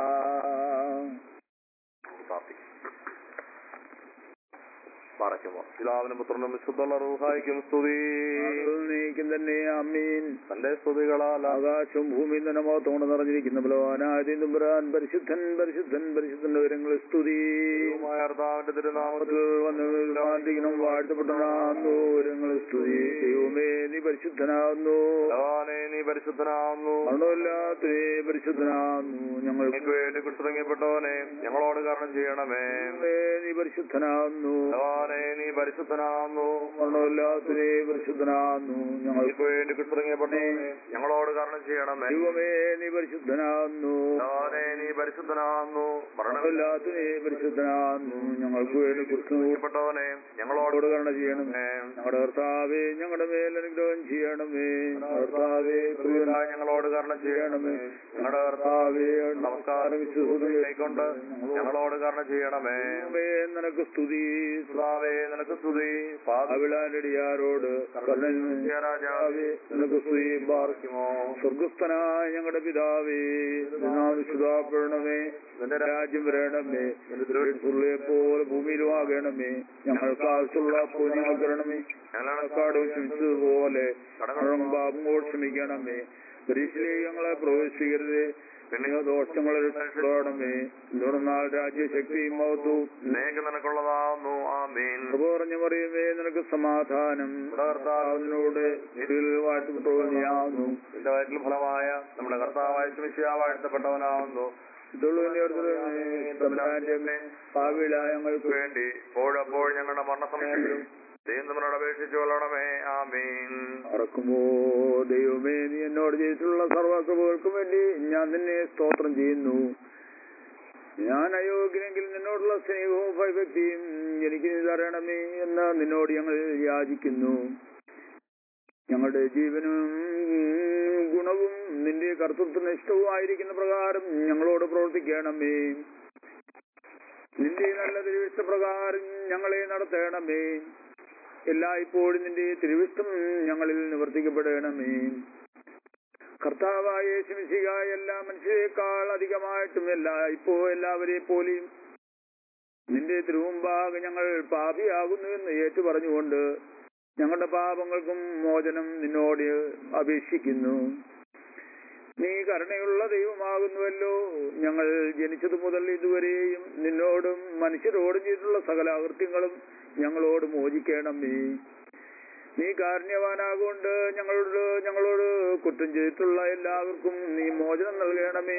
പാറയ്ക്കുമോ പിതാവിനും പുത്രനും വിശുദ്ധുള്ള റൂഹായിക്കും സ്തുതി നീക്കും തന്നെ. അമീൻ. തന്റെ സ്തുതികളാൽ ആകാശവും ഭൂമിയിൽ തന്നെ മഹത്വം നിറഞ്ഞിരിക്കുന്ന ബലവാനായ തുമ്പുരാൻ പരിശുദ്ധൻ പരിശുദ്ധൻ പരിശുദ്ധന്റെ വിവരങ്ങൾ സ്തുതി. കർത്താവിന്റെ തിരുനാമത്തിൽ വന്നിരിക്കണം വാഴ്ത്തപ്പെട്ടവനാകുന്നു വിവരങ്ങൾ സ്തുതി. ദൈവമേ നീ പരിശുദ്ധനാകുന്നു. ഭഗവാനേ നീ പരിശുദ്ധനാകുന്നു. മരണമില്ലാത്ത നീ പരിശുദ്ധനാകുന്നു. ഞങ്ങൾക്ക് വേണ്ടി കുറിച്ചിറങ്ങപ്പെട്ടവനെ ഞങ്ങളോട് കാരണം ചെയ്യണമേ. നീ പരിശുദ്ധനാകുന്നു. ഭഗവാനേ നീ പരിശുദ്ധനാകുന്നു. മരണമില്ലാത്ത നീ പരിശുദ്ധനാകുന്നു. ഞങ്ങൾക്ക് വേണ്ടി കുറിച്ചിറങ്ങപ്പെട്ടവനെ ഞങ്ങളോട് കാരണം ചെയ്യണമേ. ദൈവമേ നീ പരിശുദ്ധനാകുന്നു. ഭഗവാനേ നീ പരിശുദ്ധനാകുന്നു. മരണമില്ലാത്ത നീ പരിശുദ്ധനാകുന്നു. ഞങ്ങൾക്ക് വേണ്ടി കുറിച്ചിറങ്ങപ്പെട്ടവനെ ഞങ്ങളോട് കരുണ ചെയ്യണമേ. ഞങ്ങളുടെ കർത്താവേ ഞങ്ങളുടെ മേൽ അനുഗ്രഹം ചെയ്യണമേ. കർത്താവേ പ്രിയനായ ഞങ്ങളോട് കാരണം ചെയ്യണമേ. ഞങ്ങളുടെ കർത്താവേ നമസ്കാരം വിശുദ്ധ ഞങ്ങളോട് കാരണം ചെയ്യണമേ. നിനക്ക് സ്തുതി. കർത്താവേ നിനക്ക് സ്തുതി. അവിളാനടിയാരോട് രാജാവേ നിനക്ക് സ്തുതി. പാർക്കുമോ സ്വർഗസ്ഥനായ ഞങ്ങളുടെ പിതാവേ വിശുദ്ധപ്പെടണമേ. നിന്റെ രാജ്യം വരണമേ. നിന്റെ പോലെ ഭൂമിയിലും ആകണമേ. ഞങ്ങൾക്ക് ആവശ്യമുള്ള അപ്പോൾ ഞങ്ങൾ തരണമേ. ഞങ്ങളെക്കാട് ക്ഷമിച്ചതുപോലെ കടങ്ങളും പാപങ്ങൾ ക്ഷമിക്കണമേ. പരീക്ഷയിലേക്ക് ഞങ്ങളെ പ്രവേശിക്കരുത്. പിന്നെ ദോഷങ്ങളെ രക്ഷപ്പെടണമേ. തുടർന്നാൽ രാജ്യശക്തിയും മഹത്വവും നിനക്കുള്ളതാവുന്നു. ആമേൻ. പറഞ്ഞു പറയുമേ നിനക്ക് സമാധാനം. കർത്താവിനോട് വാഴ്ത്തപ്പെട്ടവനാവുന്നു. നിന്റെ വയറ്റിൽ ഫലമായ നമ്മുടെ കർത്താവായ മിശിഹാ വാഴ്ത്തപ്പെട്ടവനാവുന്നു. പാവിള ഞങ്ങൾക്ക് വേണ്ടി ഇപ്പോഴപ്പോൾ ഞങ്ങളുടെ മരണസമയത്തിലും ദൈവങ്ങളോട് അപേക്ഷിച്ചു കൊള്ളണമേ. ആമീൻ. അറക്കുമോ ദൈവമേ നീ എന്നോട് ചെയ്തിട്ടുള്ള സർവ്വകൃപകൾക്കും വേണ്ടി ഞാൻ നിന്നെ സ്തോത്രം ചെയ്യുന്നു. ഞാൻ അയോഗ്യനെങ്കിൽ നിന്നോടുള്ള സ്നേഹവും ഭയഭക്തിയും എനിക്ക് നീ തരണമേ എന്ന് നിന്നോട് ഞങ്ങൾ യാചിക്കുന്നു. ഞങ്ങളുടെ ജീവനും ഗുണവും നിന്റെ കർത്തൃത്വനിഷ്ഠവും ആയിരിക്കുന്ന പ്രകാരം ഞങ്ങളോട് പ്രവർത്തിക്കണമേ. നിന്റെ നല്ല തിരുവിഷ്ടപ്രകാരം ഞങ്ങളെ നടത്തണമേ. എല്ലായ്പ്പോഴും നിന്റെ തിരുവിഷ്ടം ഞങ്ങളിൽ നിവർത്തിക്കപ്പെടണമേ. കർത്താവായ യേശുമിശിഹ എല്ലാ മനുഷ്യരെക്കാൾ അധികമായിട്ടും എല്ലാ ഇപ്പോ എല്ലാവരെ പോലെയും നിന്റെ തിരുമുമ്പാകെ ഞങ്ങൾ പാപിയാകുന്നു എന്ന് ഏറ്റു പറഞ്ഞുകൊണ്ട് ഞങ്ങളുടെ പാപങ്ങൾക്കും മോചനം നിന്നോട് അപേക്ഷിക്കുന്നു. നീ കരുണയുള്ള ദൈവമാകുന്നുവല്ലോ. ഞങ്ങൾ ജനിച്ചതു മുതൽ ഇതുവരെയും നിന്നോടും മനുഷ്യരോടും ചെയ്തിട്ടുള്ള സകല അകൃത്യങ്ങളും ഞങ്ങളോട് മോചിക്കണമേ. നീ കാരുണ്യവാനാകൊണ്ട് ഞങ്ങളോട് ഞങ്ങളോട് കുറ്റം ചെയ്തിട്ടുള്ള എല്ലാവർക്കും നീ മോചനം നൽകണമേ.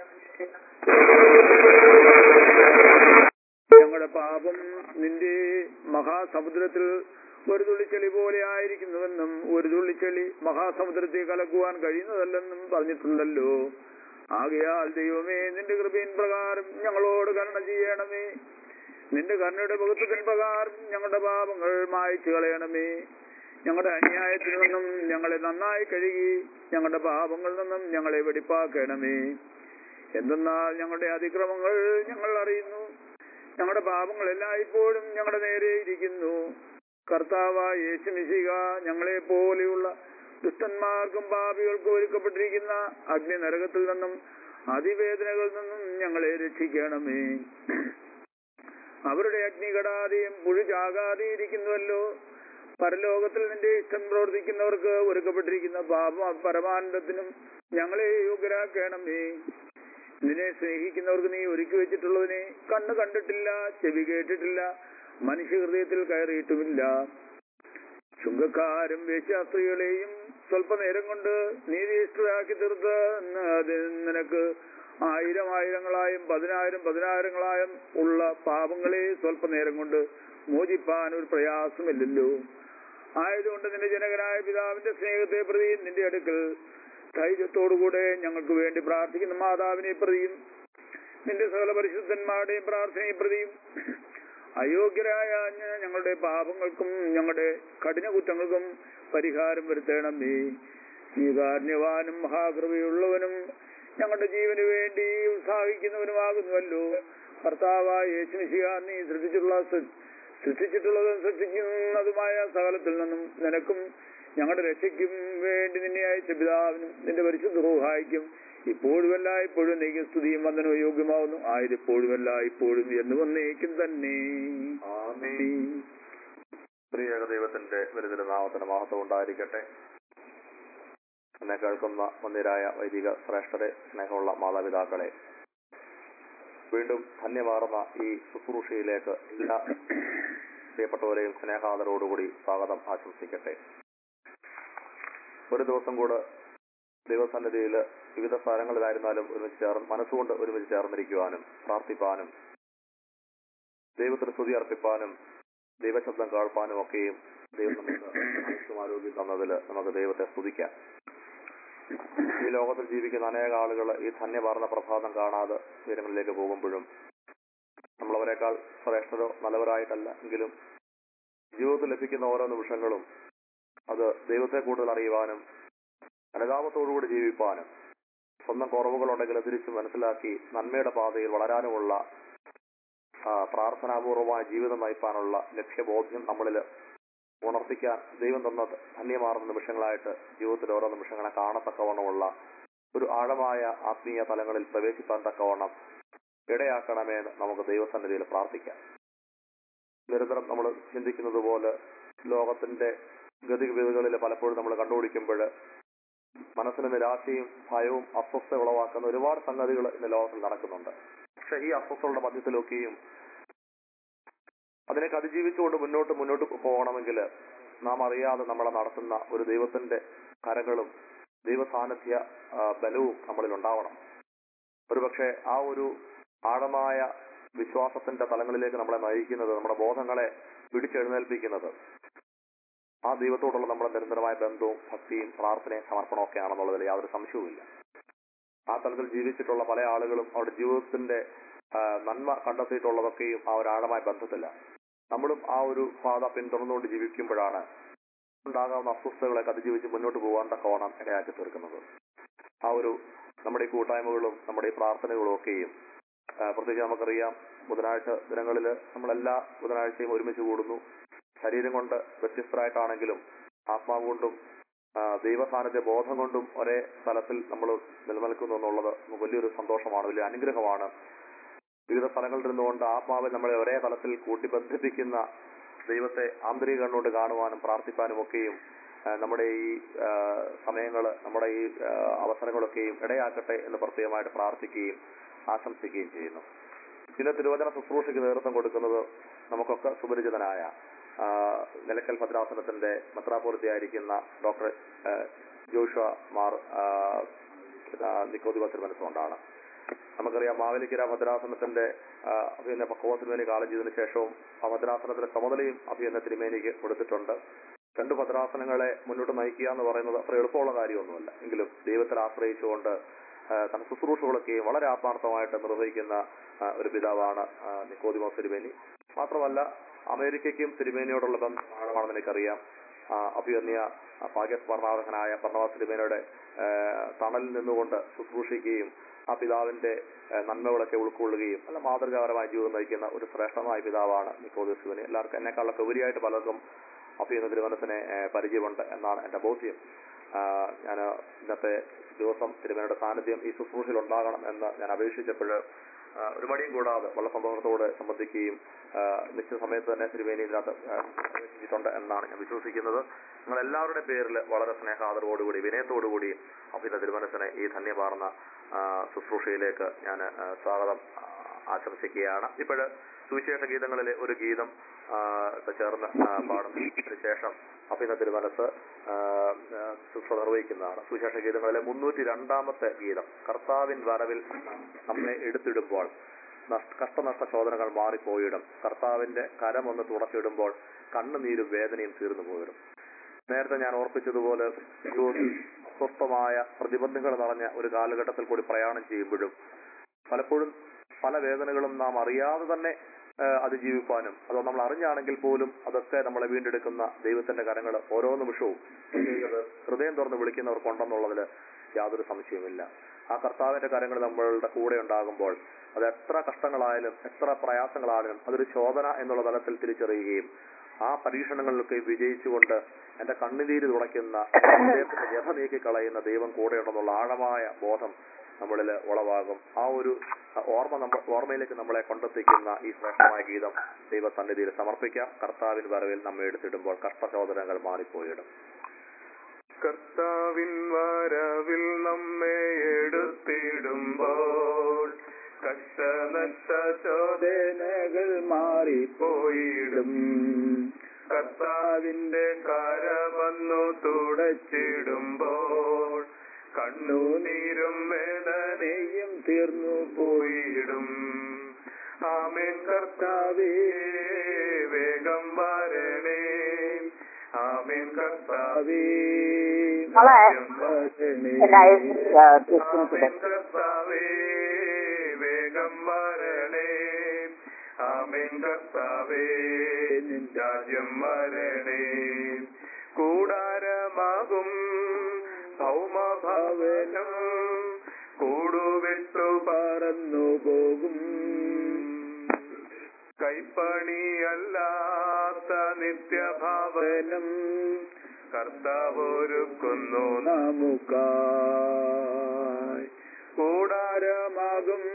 ഞങ്ങളുടെ പാപം നിന്റെ മഹാസമുദ്രത്തിൽ ഒരു തുള്ളിച്ചെളി പോലെ ആയിരിക്കുന്നുവെന്നും ഒരു തുള്ളിച്ചെളി മഹാസമുദ്രത്തെ കലക്കുവാൻ കഴിയുന്നതല്ലെന്നും പറഞ്ഞിട്ടുണ്ടല്ലോ. ആകയാൽ ദൈവമേ നിന്റെ കൃപയിൻ പ്രകാരം ഞങ്ങളോട് കരുണ ചെയ്യണമേ. നിന്റെ കരുണയുടെ ബഹുത്വത്തിൻ പ്രകാരം ഞങ്ങളുടെ പാപങ്ങൾ മായ്ച്ചു കളയണമേ. ഞങ്ങളുടെ അന്യായത്തിൽ നിന്നും ഞങ്ങളെ നന്നായി കഴുകി ഞങ്ങളുടെ പാപങ്ങളിൽ നിന്നും ഞങ്ങളെ വെടിപ്പാക്കണമേ. എന്തെന്നാൽ ഞങ്ങളുടെ അതിക്രമങ്ങൾ ഞങ്ങൾ അറിയുന്നു. ഞങ്ങളുടെ പാപങ്ങൾ എല്ലായ്പ്പോഴും ഞങ്ങളുടെ നേരെ ഇരിക്കുന്നു. കർത്താവായ യേശുമിശിഹ ഞങ്ങളെ പോലെയുള്ള ദുഷ്ടന്മാർക്കും പാപികൾക്കും ഒരുക്കപ്പെട്ടിരിക്കുന്ന അഗ്നി നരകത്തിൽ നിന്നും അതിവേദനകളിൽ നിന്നും ഞങ്ങളെ രക്ഷിക്കണമേ. അവരുടെ അഗ്നി കടാതെയും പുഴു ചാകാതെ ഇരിക്കുന്നുവല്ലോ. പരലോകത്തിൽ നിന്റെ ഇഷ്ടം പ്രവർത്തിക്കുന്നവർക്ക് ഒരുക്കപ്പെട്ടിരിക്കുന്ന പാപ പരമാനന്ദത്തിനും ഞങ്ങളെ യോഗ്യരാക്കണമേ. നിന്നെ സ്നേഹിക്കുന്നവർക്ക് നീ ഒരുക്കി വെച്ചിട്ടുള്ളതിനെ കണ്ണ് കണ്ടിട്ടില്ല, ചെവി കേട്ടിട്ടില്ല, മനുഷ്യ ഹൃദയത്തിൽ കയറിയിട്ടുമില്ല. ചുങ്കക്കാരും വേശ്യാസ്ത്രീകളെയും സ്വല്പനേരം കൊണ്ട് നീതിഷ്ഠരാക്കി തീർത്ത് നിനക്ക് ആയിരം ആയിരങ്ങളായും പതിനായിരം പതിനായിരങ്ങളായും ഉള്ള പാപങ്ങളെ സ്വല്പനേരം കൊണ്ട് മോചിപ്പാൻ ഒരു പ്രയാസമില്ലല്ലോ. ആയതുകൊണ്ട് നിന്റെ ജനകനായ പിതാവിന്റെ സ്നേഹത്തെ പ്രതിയും നിന്റെ അടുക്കൽ ധൈര്യത്തോടുകൂടെ ഞങ്ങൾക്ക് വേണ്ടി പ്രാർത്ഥിക്കുന്ന മാതാവിനെ പ്രതിയും നിന്റെ സകല പരിശുദ്ധന്മാരുടെയും പ്രാർത്ഥനയെ പ്രതിയും അയോഗ്യരായ ഞങ്ങളുടെ പാപങ്ങൾക്കും ഞങ്ങളുടെ കഠിന കുറ്റങ്ങൾക്കും പരിഹാരം വരുത്തണമേ. നീ കാരുണ്യവാനും മഹാകൃപയുള്ളവനും ഞങ്ങളുടെ ജീവന് വേണ്ടി ഉത്സാഹിക്കുന്നവനുമാകുന്നുവല്ലോ. കർത്താവായ യേശുമിശിഹ നീ സൃഷ്ടിച്ചിട്ടുള്ള സൃഷ്ടിച്ചിട്ടുള്ളതും സൃഷ്ടിക്കുന്നതുമായ സകലത്തിൽ നിന്നും നിനക്കും ഞങ്ങളുടെ രക്ഷയ്ക്കും വേണ്ടി നിന്നെ അയച്ച പിതാവിനും നിന്റെ പരിശുദ്ധ റൂഹായിക്കും ഇപ്പോഴുമല്ല ഇപ്പോഴും നീക്ക് സ്തുതിയും വന്ദനവും യോഗ്യമാവുന്നു ആയതിപ്പോഴുമല്ല ഇപ്പോഴും എന്ന് വന്നേക്കും തന്നെ. ആമേൻ. പ്രിയ ദൈവത്തിന്റെ വലുതിന്റെ നാമത്തിന് മഹത്വം ഉണ്ടായിരിക്കട്ടെ. എന്നെ കേൾക്കുന്ന മന്ദിരായ വൈദിക ശ്രേഷ്ഠരെ, സ്നേഹമുള്ള മാതാപിതാക്കളെ, വീണ്ടും ധന്യമാർന്ന ഈ ശുശ്രൂഷയിലേക്ക് എല്ലാ പ്രിയപ്പെട്ടവരെയും സ്നേഹാദരോടുകൂടി സ്വാഗതം ആശംസിക്കട്ടെ. ഒരു ദിവസം കൂടെ ദൈവസന്നിധിയിൽ വിവിധ സ്ഥലങ്ങളിലായിരുന്നാലും ഒരുമിച്ച് ചേർന്ന് മനസ്സുകൊണ്ട് ഒരുമിച്ച് ചേർന്നിരിക്കുവാനും പ്രാർത്ഥിപ്പാനും ദൈവത്തിന് സ്തുതി അർപ്പിപ്പാനും ദൈവശബ്ദം കേൾപ്പാനും ഒക്കെയും ദൈവം നമുക്ക് ആയുസ്സും ആരോഗ്യം തന്നതിൽ നമുക്ക് ദൈവത്തെ സ്തുതിക്കാം. ഈ ലോകത്തിൽ ജീവിക്കുന്ന അനേക ആളുകൾ ഈ ധന്യമാർന്ന പ്രഭാതം കാണാതെ ഉയരങ്ങളിലേക്ക് പോകുമ്പോഴും നമ്മളവരെക്കാൾ ശ്രേഷ്ഠരോ നല്ലവരായിട്ടല്ല എങ്കിലും ജീവിതത്തിൽ ലഭിക്കുന്ന ഓരോ നിമിഷങ്ങളും അത് ദൈവത്തെ കൂടുതൽ അറിയുവാനും അനുതാപത്തോടുകൂടി ജീവിപ്പാനും സ്വന്തം കുറവുകളുണ്ടെങ്കിൽ തിരിച്ചു മനസ്സിലാക്കി നന്മയുടെ പാതയിൽ വളരാനുമുള്ള പ്രാർത്ഥനാപൂർവമായ ജീവിതം നയിപ്പാനുള്ള ലക്ഷ്യബോധ്യം നമ്മളിൽ ഉണർത്തിക്കാൻ ദൈവം തന്ന ധന്യമാർന്ന നിമിഷങ്ങളായിട്ട് ജീവിതത്തിൽ ഓരോ നിമിഷങ്ങളെ കാണത്തക്കവണ്ണമുള്ള ഒരു ആഴമായ ആത്മീയ തലങ്ങളിൽ പ്രവേശിപ്പാൻ തക്കവണ്ണം ഇടയാക്കണമെന്ന് നമുക്ക് ദൈവസന്നിധിയിൽ പ്രാർത്ഥിക്കാം. നിരന്തരം നമ്മൾ ചിന്തിക്കുന്നത് പോലെ ലോകത്തിന്റെ ഗതിവിധികളിൽ പലപ്പോഴും നമ്മൾ കണ്ടുപിടിക്കുമ്പോൾ മനസ്സിന് നിരാശയും ഭയവും അസ്വസ്ഥ ഉളവാക്കുന്ന ഒരുപാട് സംഗതികൾ ഇന്ന് ലോകത്തിൽ നടക്കുന്നുണ്ട്. പക്ഷെ ഈ അസ്വസ്ഥകളുടെ മധ്യത്തിലൊക്കെയും അതിനൊക്കെ അതിജീവിച്ചുകൊണ്ട് മുന്നോട്ട് മുന്നോട്ട് പോകണമെങ്കിൽ നാം അറിയാതെ നമ്മളെ നടത്തുന്ന ഒരു ദൈവത്തിന്റെ കരകളും ദൈവസാന്നിധ്യ ബലവും നമ്മളിൽ ഉണ്ടാവണം. ഒരുപക്ഷെ ആ ഒരു ആഴമായ വിശ്വാസത്തിന്റെ തലങ്ങളിലേക്ക് നമ്മളെ നയിക്കുന്നത്, നമ്മുടെ ബോധങ്ങളെ പിടിച്ചെഴുന്നേൽപ്പിക്കുന്നത് ആ ദൈവത്തോടുള്ള നമ്മുടെ നിരന്തരമായ ബന്ധവും ഭക്തിയും പ്രാർത്ഥനയും സമർപ്പണവും ഒക്കെ ആണെന്നുള്ളതിൽ യാതൊരു സംശയവുമില്ല. ആ തലത്തിൽ ജീവിച്ചിട്ടുള്ള പല ആളുകളും അവരുടെ ജീവിതത്തിന്റെ നന്മ കണ്ടെത്തിയിട്ടുള്ളതൊക്കെയും ആ ഒരു ആഴമായ ബന്ധത്തില്ല. നമ്മളും ആ ഒരു പാത പിന്തുടർന്നുകൊണ്ട് ജീവിക്കുമ്പോഴാണ് ഉണ്ടാകാവുന്ന അസ്വസ്ഥതകളെ അതിജീവിച്ച് മുന്നോട്ട് പോകാൻ തക്കവണ്ണം ഇടയാക്കി തീർക്കുന്നത്. ആ ഒരു നമ്മുടെ ഈ കൂട്ടായ്മകളും നമ്മുടെ ഈ പ്രാർത്ഥനകളും ഒക്കെയും പ്രത്യേകിച്ച് നമുക്കറിയാം, ബുധനാഴ്ച ദിനങ്ങളിൽ നമ്മളെല്ലാ ബുധനാഴ്ചയും ഒരുമിച്ച് കൂടുന്നു. ശരീരം കൊണ്ട് വ്യത്യസ്തരായിട്ടാണെങ്കിലും ആത്മാവ് കൊണ്ടും ദൈവസാന്നിധ്യ ബോധം കൊണ്ടും ഒരേ സ്ഥലത്തിൽ നമ്മൾ നിലനിൽക്കുന്നു എന്നുള്ളത് വലിയൊരു സന്തോഷമാണ്, വലിയ അനുഗ്രഹമാണ്. വിവിധ സ്ഥലങ്ങളിൽ നിന്നുകൊണ്ട് ആത്മാവിൽ നമ്മളെ ഒരേ തലത്തിൽ കൂട്ടി ബന്ധിപ്പിക്കുന്ന ദൈവത്തെ ആന്തരിക കണ്ണുകൊണ്ട് കാണുവാനും പ്രാർത്ഥിപ്പാനും ഒക്കെയും നമ്മുടെ ഈ സമയങ്ങൾ, നമ്മുടെ ഈ അവസരങ്ങളൊക്കെയും ഇടയാക്കട്ടെ എന്ന് പ്രത്യേകമായിട്ട് പ്രാർത്ഥിക്കുകയും ആശംസിക്കുകയും ചെയ്യുന്നു. ഇന്ന് തിരുവചന ശുശ്രൂഷയ്ക്ക് നേതൃത്വം കൊടുക്കുന്നത് നമുക്കൊക്കെ സുപരിചിതനായ നിലക്കൽ ഭദ്രാസനത്തിന്റെ മെത്രാപ്പോലിത്തയായിരിക്കുന്ന ഡോക്ടർ ജോഷുവ മാർ നിക്കോദിമോസ് തിരുമനസ്സുകൊണ്ടാണ്. നമുക്കറിയാം, മാവേലിക്കര ഭദ്രാസനത്തിന്റെ അഭിനന്ദ പക്വ തിരുമേനി കാലം ചെയ്തതിനു ശേഷവും ആ ഭദ്രാസനത്തിന്റെ ചുമതലയും അഭിനന്ദ തിരുമേനിക്ക് കൊടുത്തിട്ടുണ്ട്. രണ്ട് ഭദ്രാസനങ്ങളെ മുന്നോട്ട് നയിക്കുക എന്ന് പറയുന്നത് അത്ര എളുപ്പമുള്ള കാര്യമൊന്നുമല്ല. എങ്കിലും ദൈവത്തിൽ ആശ്രയിച്ചുകൊണ്ട് തന്റെ ശുശ്രൂഷകളൊക്കെയും വളരെ ആത്മാർത്ഥമായിട്ട് നിർവഹിക്കുന്ന ഒരു പിതാവാണ് നിക്കോദിമോസ് തിരുമേനി. മാത്രമല്ല, അമേരിക്കയ്ക്കും തിരുമേനിയോടുള്ള ബന്ധം ആഴമാണെന്ന് എനിക്കറിയാം. അഭിവന്യ ഭാഗ്യസ്മരണാർഹനായ പർണവാസ് തിരുമേനിയുടെ തണലിൽ നിന്നുകൊണ്ട് ശുശ്രൂഷിക്കുകയും ആ പിതാവിന്റെ നന്മകളൊക്കെ ഉൾക്കൊള്ളുകയും നല്ല മാതൃകാപരമായ ജീവിതം നയിക്കുന്ന ഒരു ശ്രേഷ്ഠമായ പിതാവാണ് നിക്കോദിമോസ് തിരുമേനി. എല്ലാവർക്കും എന്നെക്കാളൊക്കെ ഉപരിയായിട്ട് പലർക്കും അഭിനന്ദ തിരുമനസിനെ പരിചയമുണ്ട് എന്നാണ് എന്റെ ബോധ്യം. ഞാൻ ഇന്നത്തെ ദിവസം തിരുമേനിയുടെ സാന്നിധ്യം ഈ ശുശ്രൂഷയിൽ ഉണ്ടാകണം എന്ന് ഞാൻ അപേക്ഷിച്ചപ്പോൾ ഒരു മടിയും കൂടാതെ വളരെ സന്തോഷത്തോടെ സംബന്ധിക്കുകയും നിശ്ചിത സമയത്ത് തന്നെ തിരുമേനി ഇതിനകത്ത് പ്രവേശിച്ചിട്ടുണ്ട് എന്നാണ് ഞാൻ വിശ്വസിക്കുന്നത്. നിങ്ങൾ എല്ലാവരുടെ പേരിൽ വളരെ സ്നേഹാദരവോടുകൂടി വിനയത്തോടുകൂടി അഭിനന്ദ തിരുമനസിനെ ഈ ധന്യമാർന്ന ശുശ്രൂഷയിലേക്ക് ഞാൻ സ്വാഗതം ആശംസിക്കുകയാണ്. ഇപ്പോഴ് സുവിശേഷ ഗീതങ്ങളിലെ ഒരു ഗീതം ചേർന്ന് പാടുന്നതിന് ശേഷം അഭിനന്ദ തിരുമനസ് ശുശ്രൂഷ നിർവഹിക്കുന്നതാണ്. സുവിശേഷ ഗീതങ്ങളിലെ മുന്നൂറ്റി രണ്ടാമത്തെ ഗീതം, കർത്താവിൻ വരവിൽ നമ്മെ എടുത്തിടുമ്പോൾ കഷ്ടനഷ്ട ശോധനകൾ മാറിപ്പോയിടും, കർത്താവിന്റെ കരമൊന്ന് തുടച്ചിടുമ്പോൾ കണ്ണുനീരും വേദനയും തീർന്നു പോയിടും. നേരത്തെ ഞാൻ ഓർപ്പിച്ചതുപോലെ അസ്വസ്ഥമായ പ്രതിബന്ധങ്ങൾ നിറഞ്ഞ ഒരു കാലഘട്ടത്തിൽ കൂടി പ്രയാണം ചെയ്യുമ്പോഴും പലപ്പോഴും പല വേദനകളും നാം അറിയാതെ തന്നെ അതിജീവിപ്പാനും അതോ നമ്മൾ അറിഞ്ഞാണെങ്കിൽ പോലും അതൊക്കെ നമ്മളെ വീണ്ടെടുക്കുന്ന ദൈവത്തിന്റെ കരങ്ങൾ ഓരോ നിമിഷവും ഹൃദയം തുറന്ന് വിളിക്കുന്നവർക്കുണ്ടെന്നുള്ളതിൽ യാതൊരു സംശയവുമില്ല. ആ കർത്താവിന്റെ കരങ്ങൾ നമ്മളുടെ കൂടെ ഉണ്ടാകുമ്പോൾ അത് എത്ര കഷ്ടങ്ങളായാലും എത്ര പ്രയാസങ്ങളായാലും അതൊരു ശോധന എന്നുള്ള തലത്തിൽ തിരിച്ചറിയുകയും ആ പരീക്ഷണങ്ങളിലൊക്കെ വിജയിച്ചുകൊണ്ട് എന്റെ കണ്ണുനീര് തുടയ്ക്കുന്ന ഹൃദയത്തിന്റെ വ്യഥ നീക്കിക്കളയുന്ന ദൈവം കൂടെയുണ്ടെന്നുള്ള ആഴമായ ബോധം നമ്മളിൽ ഉളവാകും. ആ ഒരു ഓർമ്മ നമ്മ ഓർമ്മയിലേക്ക് നമ്മളെ കൊണ്ടെത്തിക്കുന്ന ഈ ശ്രേഷ്ഠമായ ഗീതം ദൈവസന്നിധിയിൽ സമർപ്പിക്കാം. കർത്താവിൻ വരവിൽ നമ്മെ എടുത്തിടുമ്പോൾ കഷ്ടശോധനകൾ മാറിപ്പോയിടും. കർത്താവിൻ വരവിൽ നമ്മെ എടുത്തിടുമ്പോൾ കഷ്ടനഷ്ട ശോധനകൾ മാറിപ്പോയിടും. കർത്താവിന്റെ കരവന്നു തുടച്ചിടുമ്പോൾ കണ്ണുനീരും വേദനയും തീർന്നു പോയിടും. ആമേൻ. കർത്താവേ വേഗം വരണേ. ആമേൻ. കർത്താവേ വേഗം വരണേ. ആമേൻ. കർത്താവേ വേഗം വരണേ. ആമേൻ. കർത്താവേ നിൻ രാജ്യം വരണേ. കൂടാരമാകും ഭൗമഭവനം കൂടുവിട്ടു പറന്നു പോകും. കൈപ്പണിയല്ലാത്ത നിത്യഭവനം കർത്താവൊരുക്കുന്നു നമുക്കായി. കൂടാരമാകും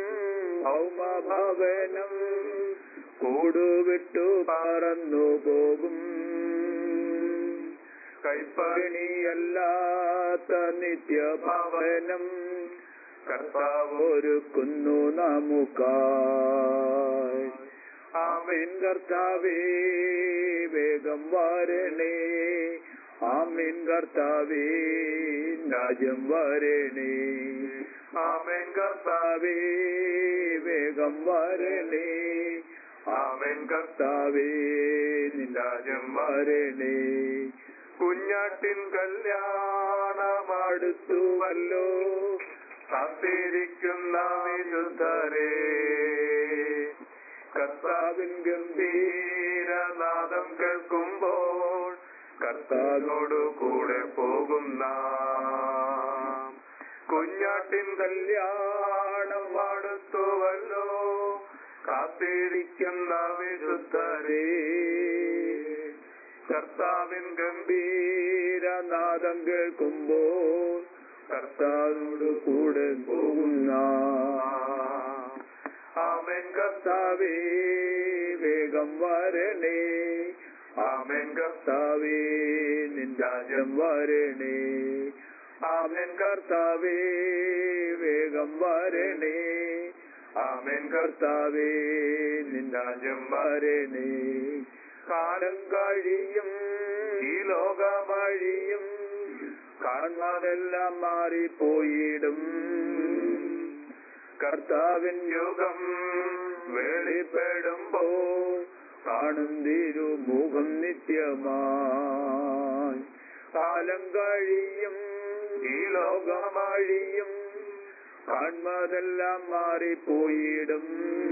ഭൗമഭവനം കൂടുവിട്ടു പറന്നു പോകും. കൈപ്പണിയല്ലാത്ത നിത്യഭവനം കർത്താവൊരുക്കുന്നു നമുക്കായി. ആമേൻ. കർത്താവേ വേഗം വരണേ. ആമേൻ. കർത്താവേ രാജ്യം വരണേ. ആമേൻ. കർത്താവേ വേഗം വരണേ. ആമേൻ. കർത്താവേ നിൻ രാജ്യം വരണേ. കുഞ്ഞാട്ടിൻ കല്യാണമടുത്തുവല്ലോ കാത്തിരിക്കുന്ന വിശുദ്ധരേ. കർത്താവിൻ ഗംഭീരനാദം കേൾക്കുമ്പോൾ കർത്താവിനോടു കൂടെ പോകുന്ന കുഞ്ഞാട്ടിൻ കല്യാണം അടുത്തുവല്ലോ കാത്തിരിക്കുന്ന വിശുദ്ധരേ. കർത്താവിൻ ഗംഭീരനാദം കേൾക്കുമ്പോൾ കർത്താവിനോട് കൂടെ പോകുന്ന ആമേൻ. കർത്താവേ വേഗം വരണേ. ആമേൻ. കർത്താവേ നിൻ രാജ്യം വരണേ. ആമേൻ. കർത്താവേ വേഗം വരണേ. ആമേൻ. കർത്താവേ നിൻ രാജ്യം വരണേ. കാലം കഴിയും ഈ ലോകമഴിയും കാണാതെല്ലാം മാറിപ്പോയിടും. കർത്താവിൻ യുഗം വെളിപ്പെടുമ്പോൾ കാണും തിരുമുഖം നിത്യമായി. കാലം കഴിയും ഈ ലോകമഴിയും കാണുന്നതെല്ലാം മാറിപ്പോയിടും.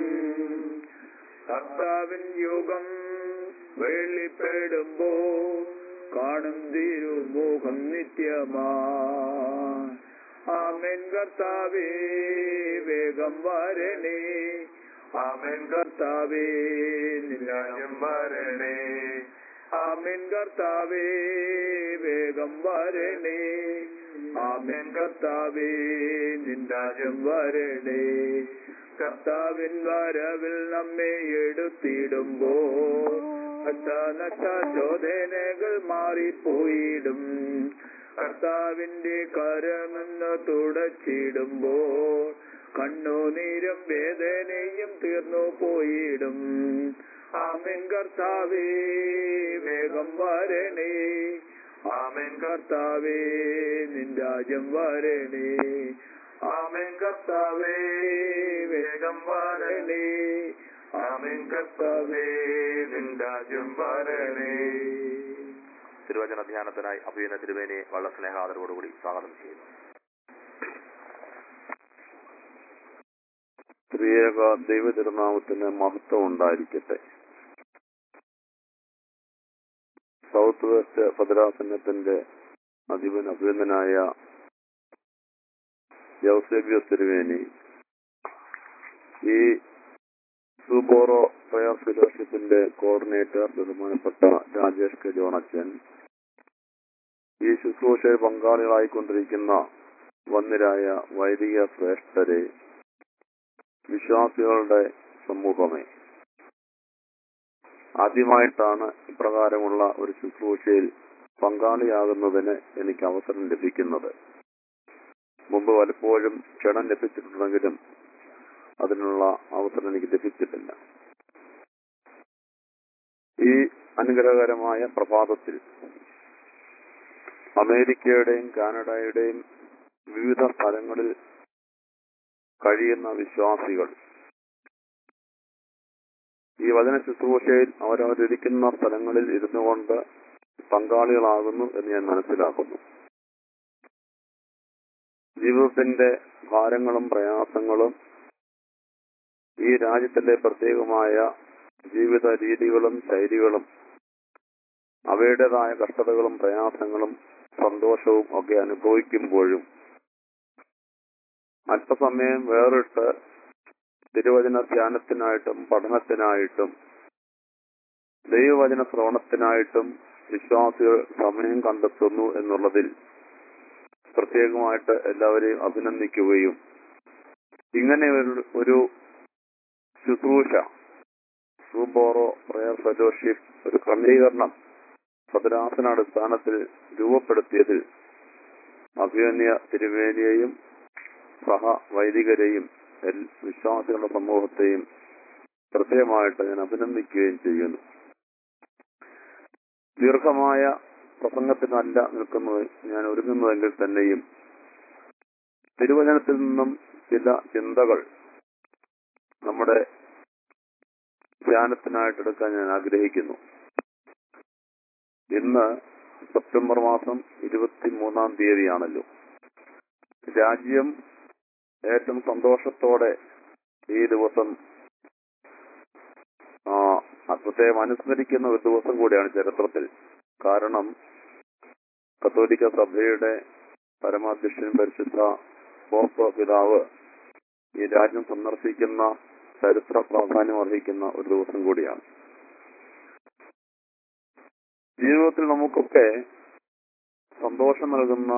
കർത്താവിൻ യുഗം വെളിപ്പെടുമ്പോൾ കാണും തിരുമുഖം നിത്യമായി. ആമേൻ. കർത്താവേ വേഗം വരണേ. ആമേൻ. കർത്താവേ നിൻ രാജ്യം വരണേ. ആമേൻ. കർത്താവേ വേഗം വരണേ. ആമേൻ. കർത്താവേ നിൻ രാജ്യം വരണേ. കർത്താവിൻ വരവിൽ നമ്മെ എടുത്തിടുമ്പോൾ കഷ്ടനഷ്ട ശോധനകൾ മാറിപ്പോയിടും. കർത്താവിന്റെ കരമെന്ന് തുടച്ചിടുമ്പോൾ കണ്ണുനീരും വേദനയും തീർന്നു പോയിടും. ആമേൻ. കർത്താവേ വേഗം വരണേ. ആമേൻ. കർത്താവേ നിൻ രാജ്യം വരണേ. ആമേൻ. കർത്താവേ വേഗം വരണേ. ആമേൻ. കർത്താവേ നിൻ രാജ്യം വരണേ. തിരുവചന ധ്യാനത്തിനായി അഭിനന്ദ തിരുവേനെ വളരെ സ്നേഹാദരവോടുകൂടി സ്വാഗതം ചെയ്യുന്നു. ത്രിയേക ദൈവ തിരുനാമത്തിന് മഹത്വം ഉണ്ടായിരിക്കട്ടെ. സൗത്ത് വെസ്റ്റ് ഭദ്രാസനത്തിന്റെ അധിപൻ അഭിനന്ദനായ യൗസേബിയോസ് തിരുവേനി, ഈ സൂബോറോ പ്രയർ ഫെലോഷിപ്പിന്റെ കോർഡിനേറ്റർ ബഹുമാനപ്പെട്ട രാജേഷ് കെ ജോണച്ചൻ, ഈ ശുശ്രൂഷയിൽ പങ്കാളികളായിക്കൊണ്ടിരിക്കുന്ന വന്ദ്യരായ വൈദിക ശ്രേഷ്ഠരെ, വിശ്വാസികളുടെ സമൂഹമേ, ആദ്യമായിട്ടാണ് ഇപ്രകാരമുള്ള ഒരു ശുശ്രൂഷയിൽ പങ്കാളിയാകുന്നതിന് എനിക്ക് അവസരം ലഭിക്കുന്നത്. മുമ്പ് പലപ്പോഴും ക്ഷണം ലഭിച്ചിട്ടുണ്ടെങ്കിലും അതിനുള്ള അവസരം എനിക്ക് ലഭിച്ചിട്ടില്ല. ഈ അനുഗ്രഹകരമായ പ്രഭാതത്തിൽ അമേരിക്കയുടെയും കാനഡയുടെയും വിവിധ സ്ഥലങ്ങളിൽ കഴിയുന്ന വിശ്വാസികൾ ഈ വചന ശുശ്രൂഷയിൽ അവരവരിയ്ക്കുന്ന സ്ഥലങ്ങളിൽ ഇരുന്നു കൊണ്ട് പങ്കാളികളാകുന്നു എന്ന് ഞാൻ മനസ്സിലാക്കുന്നു. ജീവിതത്തിന്റെ ഭാരങ്ങളും പ്രയാസങ്ങളും ഈ രാജ്യത്തിന്റെ പ്രത്യേകമായ ജീവിത രീതികളും ശൈലികളും അവയുടേതായ കഷ്ടതകളും പ്രയാസങ്ങളും സന്തോഷവും ഒക്കെ അനുഭവിക്കുമ്പോഴും അല്പസമയം വേറിട്ട് തിരുവചന ധ്യാനത്തിനായിട്ടും പഠനത്തിനായിട്ടും ദൈവവചന ശ്രവണത്തിനായിട്ടും വിശ്വാസികൾ സമയം കണ്ടെത്തുന്നു എന്നുള്ളതിൽ പ്രത്യേകമായിട്ട് എല്ലാവരെയും അഭിനന്ദിക്കുകയും ഇങ്ങനെ ഒരു ശുശ്രൂഷ സൂബോറോ പ്രയർ ഫെലോഷിപ്പ് ഒരു ക്രമീകരണം ഭദ്രാസനാടിസ്ഥാനത്തിൽ രൂപപ്പെടുത്തിയതിൽ അഭിമന്യ തിരുമേനിയെയും സഹ വൈദികരെയും വിശ്വാസികളുടെ സമൂഹത്തെയും പ്രത്യേകമായിട്ട് ഞാൻ അഭിനന്ദിക്കുകയും ചെയ്യുന്നു. ദീർഘമായ പ്രസംഗത്തിനല്ല നിൽക്കുന്നത് ഞാൻ ഒരുങ്ങുന്നതെങ്കിൽ തന്നെയും തിരുവചനത്തിൽ നിന്നും ചില ചിന്തകൾ നമ്മുടെ ധ്യാനത്തിനായിട്ടെടുക്കാൻ ഞാൻ ആഗ്രഹിക്കുന്നു. ഇന്ന് സെപ്റ്റംബർ മാസം ഇരുപത്തി മൂന്നാം തീയതിയാണല്ലോ. രാജ്യം ഏറ്റവും സന്തോഷത്തോടെ ഈ ദിവസം പ്രത്യേകം അനുസ്മരിക്കുന്ന ഒരു ദിവസം കൂടിയാണ് ചരിത്രത്തിൽ. കാരണം കത്തോലിക്ക സഭയുടെ പരമാധ്യക്ഷൻ പരിശുദ്ധ പോപ്പ് പിതാവ് ഈ രാജ്യം സന്ദർശിക്കുന്ന ചരിത്ര പ്രാധാന്യം അർഹിക്കുന്ന ഒരു ദിവസം കൂടിയാണ്. ജീവിതത്തിൽ നമുക്കൊക്കെ സന്തോഷം നൽകുന്ന,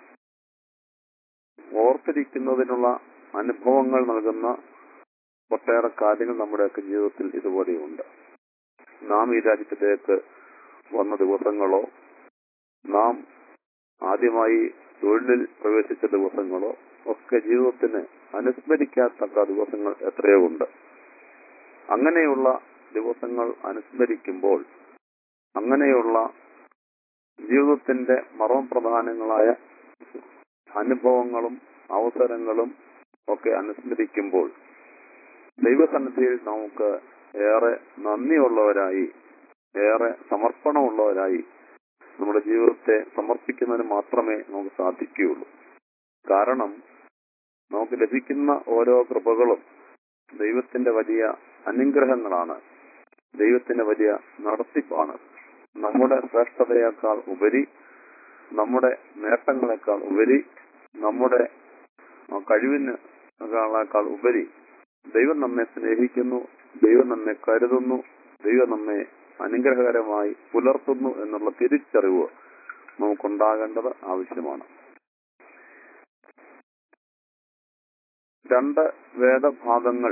ഓർത്തിരിക്കുന്നതിനുള്ള അനുഭവങ്ങൾ നൽകുന്ന ഒട്ടേറെ കാര്യങ്ങൾ നമ്മുടെയൊക്കെ ജീവിതത്തിൽ ഇതുപോലെയുണ്ട്. നാം ഈ രാജ്യത്തിലേക്ക് വന്ന ദിവസങ്ങളോ നാം ആദ്യമായി തൊഴിലിൽ പ്രവേശിച്ച ദിവസങ്ങളോ ഒക്കെ ജീവിതത്തിന് അനുസ്മരിക്കാത്തക്ക ദിവസങ്ങൾ എത്രയോ ഉണ്ട്. അങ്ങനെയുള്ള ദിവസങ്ങൾ അനുസ്മരിക്കുമ്പോൾ അങ്ങനെയുള്ള ജീവിതത്തിന്റെ മർമ്മപ്രധാനങ്ങളായ അനുഭവങ്ങളും അവസരങ്ങളും ഒക്കെ അനുസ്മരിക്കുമ്പോൾ ദൈവസന്നിധിയിൽ നമുക്ക് ഏറെ നന്ദിയുള്ളവരായി, ഏറെ സമർപ്പണമുള്ളവരായി നമ്മുടെ ജീവിതത്തെ സമർപ്പിക്കുന്നതിന് മാത്രമേ നമുക്ക് സാധിക്കുകയുള്ളൂ. കാരണം നമുക്ക് ലഭിക്കുന്ന ഓരോ കൃപകളും ദൈവത്തിന്റെ വലിയ അനുഗ്രഹങ്ങളാണ്, ദൈവത്തിന്റെ വലിയ നടത്തിപ്പാണ്. നമ്മുടെ ശ്രേഷ്ഠതയേക്കാൾ ഉപരി, നമ്മുടെ നേട്ടങ്ങളെക്കാൾ ഉപരി, നമ്മുടെ കഴിവിനേക്കാൾ ഉപരി ദൈവം നമ്മെ സ്നേഹിക്കുന്നു, ദൈവം നമ്മെ കരുതുന്നു, ദൈവം നമ്മെ അനുഗ്രഹകരമായി പുലർത്തുന്നു എന്നുള്ള തിരിച്ചറിവ് നമുക്കുണ്ടാകേണ്ടത് ആവശ്യമാണ്. രണ്ട് വേദഭാഗങ്ങൾ,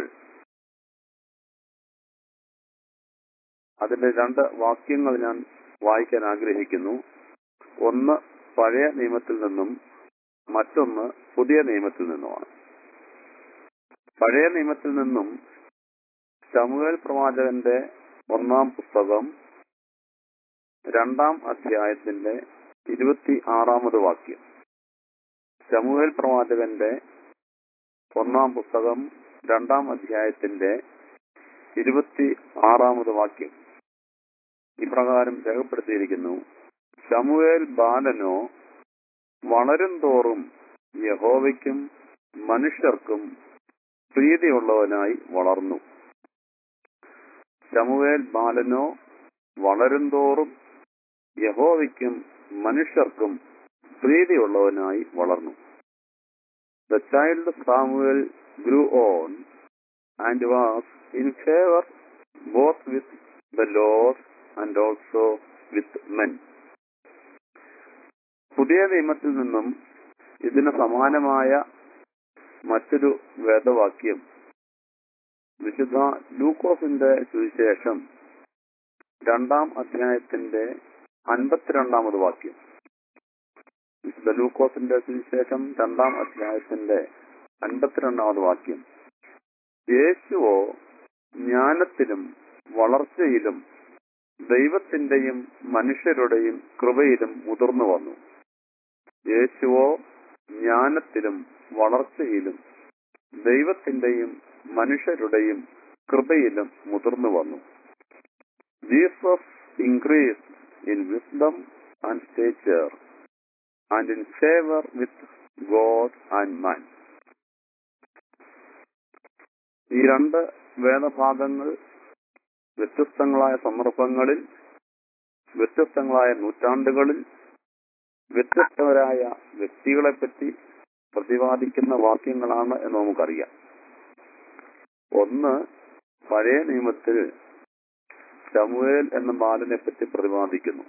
അതിന്റെ രണ്ട് വാക്യങ്ങൾ ഞാൻ വായിക്കാൻ ആഗ്രഹിക്കുന്നു. ഒന്ന് പഴയ നിയമത്തിൽ നിന്നും മറ്റൊന്ന് പുതിയ നിയമത്തിൽ നിന്നുമാണ്. പഴയ നിയമത്തിൽ നിന്നും ശമൂവേൽ പ്രവാചകന്റെ ഒന്നാം പുസ്തകം രണ്ടാം അധ്യായത്തിന്റെ ഇരുപത്തി ആറാമത് വാക്യം. ശമൂവേൽ പ്രവാചകന്റെ ഒന്നാം പുസ്തകം രണ്ടാം അധ്യായത്തിന്റെ ഇരുപത്തി ആറാമത് വാക്യം ഇപ്രകാരം രേഖപ്പെടുത്തിയിരിക്കുന്നു: ശമൂവേൽ ബാലനോ വളരും തോറും യഹോവയ്ക്കും മനുഷ്യർക്കും പ്രീതിയുള്ളവനായി വളർന്നു. ശമൂവേൽ ബാലനോ വളരും തോറും യഹോവയ്ക്കും മനുഷ്യർക്കും പ്രീതിയുള്ളവനായി വളർന്നു. The child Samuel grew on and was in favor both with the Lord and also with men. പുതിയ നിയമത്തിൽ നിന്നും ഇതിന് സമാനമായ മറ്റൊരു വേദവാക്യം വിശുദ്ധ ലൂക്കോസിന്റെ സുവിശേഷം രണ്ടാം അധ്യായത്തിന്റെ അൻപത്തിരണ്ടാമത് വാക്യം. വിശുദ്ധ ലൂക്കോസിന്റെ സുവിശേഷം രണ്ടാം അധ്യായത്തിന്റെ അൻപത്തിരണ്ടാമത് വാക്യം. യേശുവോ ജ്ഞാനത്തിലും വളർച്ചയിലും ദൈവത്തിന്റെയും മനുഷ്യരുടെയും കൃപയിലും മുതിർന്നു വന്നു. യേശുവോ ജ്ഞാനത്തിലും വളർച്ചയിലും ദൈവത്തിന്റെയും മനുഷ്യരുടെയും കൃപയിലും മുതിർന്നു വന്നു. Jesus increased in wisdom and stature and in favor with God and man. ഈ രണ്ട് വേദഭാഗങ്ങൾ വ്യത്യസ്തങ്ങളായ സന്ദർഭങ്ങളിൽ വ്യത്യസ്തങ്ങളായ നൂറ്റാണ്ടുകളിൽ വ്യത്യസ്തരായ വ്യക്തികളെപ്പറ്റി പ്രതിപാദിക്കുന്ന വാക്യങ്ങളാണ് എന്ന് നമുക്കറിയാം. ഒന്ന്, പഴയ നിയമത്തിൽ ശമൂവേൽ എന്ന ബാലനെ പറ്റി പ്രതിപാദിക്കുന്നു.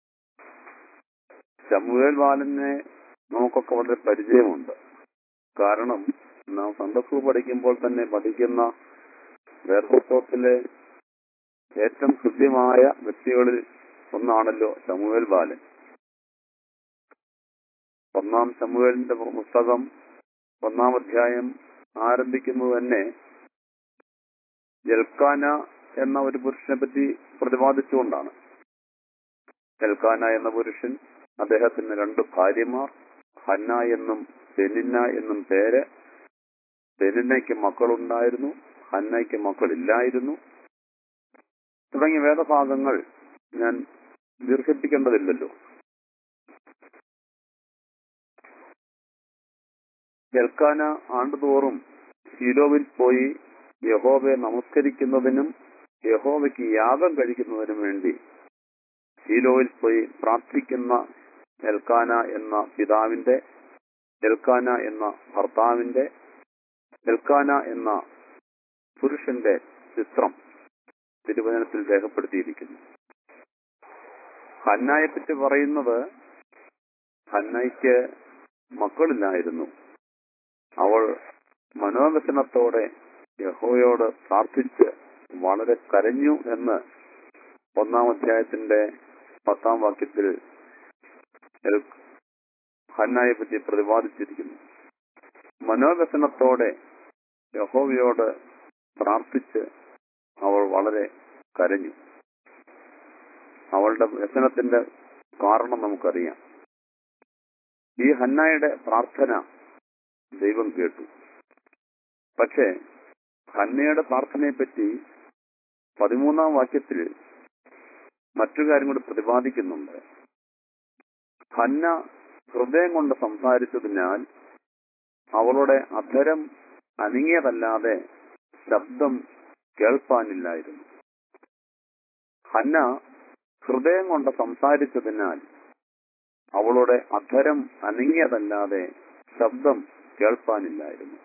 ശമൂവേൽ ബാലനെ നമുക്കൊക്കെ വളരെ പരിചയമുണ്ട്. കാരണം നാം സൺഡേ സ്കൂൾ പഠിക്കുമ്പോൾ തന്നെ പഠിക്കുന്ന വേദപുസ്തകത്തിലെ ഏറ്റവും കൃത്യമായ വ്യക്തികളിൽ ഒന്നാണല്ലോ ശമൂവേൽ ബാലൻ. ഒന്നാം ശമൂവേലിന്റെ പുസ്തകം ഒന്നാം അധ്യായം ആരംഭിക്കുന്നത് തന്നെ എൽക്കാന എന്ന ഒരു പുരുഷനെ പറ്റി പ്രതിപാദിച്ചുകൊണ്ടാണ്. എൽക്കാന എന്ന പുരുഷൻ, അദ്ദേഹത്തിന് രണ്ട് ഭാര്യമാർ, ഹന്ന എന്നും പെനിന്ന എന്നും പേര്. പെനിന്നയ്ക്ക് മക്കളുണ്ടായിരുന്നു, ഹന്നയ്ക്ക് മക്കളില്ലായിരുന്നു. തുടങ്ങിയ വേദഭാഗങ്ങൾ ഞാൻ ദീർഘിപ്പിക്കേണ്ടതില്ലല്ലോ. എൽക്കാന ആണ്ടുതോറും ശീലോവിൽ പോയി യഹോവയെ നമസ്കരിക്കുന്നതിനും യഹോവയ്ക്ക് യാഗം കഴിക്കുന്നതിനും വേണ്ടി ശീലോവിൽ പോയി പ്രാർത്ഥിക്കുന്ന എൽക്കാന എന്ന പിതാവിന്റെ, എൽക്കാന എന്ന ഭർത്താവിന്റെ, എൽക്കാന എന്ന പുരുഷന്റെ ചിത്രം തിരുവചനത്തിൽ രേഖപ്പെടുത്തിയിരിക്കുന്നു. ഹന്നയെ പറ്റി പറയുന്നത്, ഹന്നയ്ക്ക് മക്കളില്ലായിരുന്നു. അവൾ മനോവ്യസനത്തോടെ യഹോവയോട് പ്രാർത്ഥിച്ച് വളരെ കരഞ്ഞു എന്ന് ഒന്നാം അധ്യായത്തിന്റെ പത്താം വാക്യത്തിൽ ഹന്നയെ പറ്റി പ്രതിപാദിച്ചിരിക്കുന്നു. മനോവ്യസനത്തോടെ യഹോവയോട് പ്രാർത്ഥിച്ച് അവൾ വളരെ കരഞ്ഞു. അവളുടെ വ്യസനത്തിന്റെ കാരണം നമുക്കറിയാം. ഈ ഹന്നയുടെ പ്രാർത്ഥന ദൈവം കേട്ടു. പക്ഷേ ഹന്നയുടെ പ്രാർത്ഥനയെപ്പറ്റി പതിമൂന്നാം വാക്യത്തിൽ മറ്റൊരു കാര്യം കൂടി പ്രതിപാദിക്കുന്നുണ്ട്. ഹന്ന ഹൃദയം കൊണ്ട് സംസാരിച്ചതിനാൽ അവളുടെ അധരം അനങ്ങിയതല്ലാതെ ശബ്ദം കേൾപ്പാനില്ലായിരുന്നു. ഹന്ന ഹൃദയം കൊണ്ട് സംസാരിച്ചതിനാൽ അവളുടെ അധരം അനങ്ങിയതല്ലാതെ ശബ്ദം കേൾപ്പാനില്ലായിരുന്നു.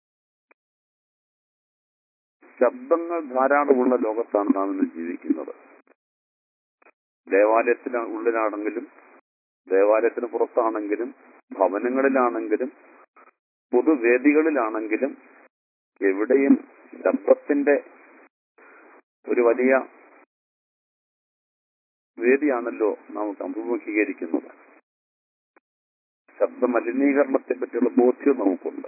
ശബ്ദങ്ങൾ ധാരാളമുള്ള ലോകത്താണ് നാം ഇന്ന് ജീവിക്കുന്നത്. ദേവാലയത്തിന് ഉള്ളിലാണെങ്കിലും ദേവാലയത്തിന് പുറത്താണെങ്കിലും ഭവനങ്ങളിലാണെങ്കിലും പൊതുവേദികളിലാണെങ്കിലും എവിടെയും ശബ്ദത്തിന്റെ ഒരു വലിയ വേദിയാണല്ലോ നാം അഭിമുഖീകരിക്കുന്നത്. ശബ്ദ മലിനീകരണത്തെ പറ്റിയുള്ള ബോധ്യം നമുക്കുണ്ട്.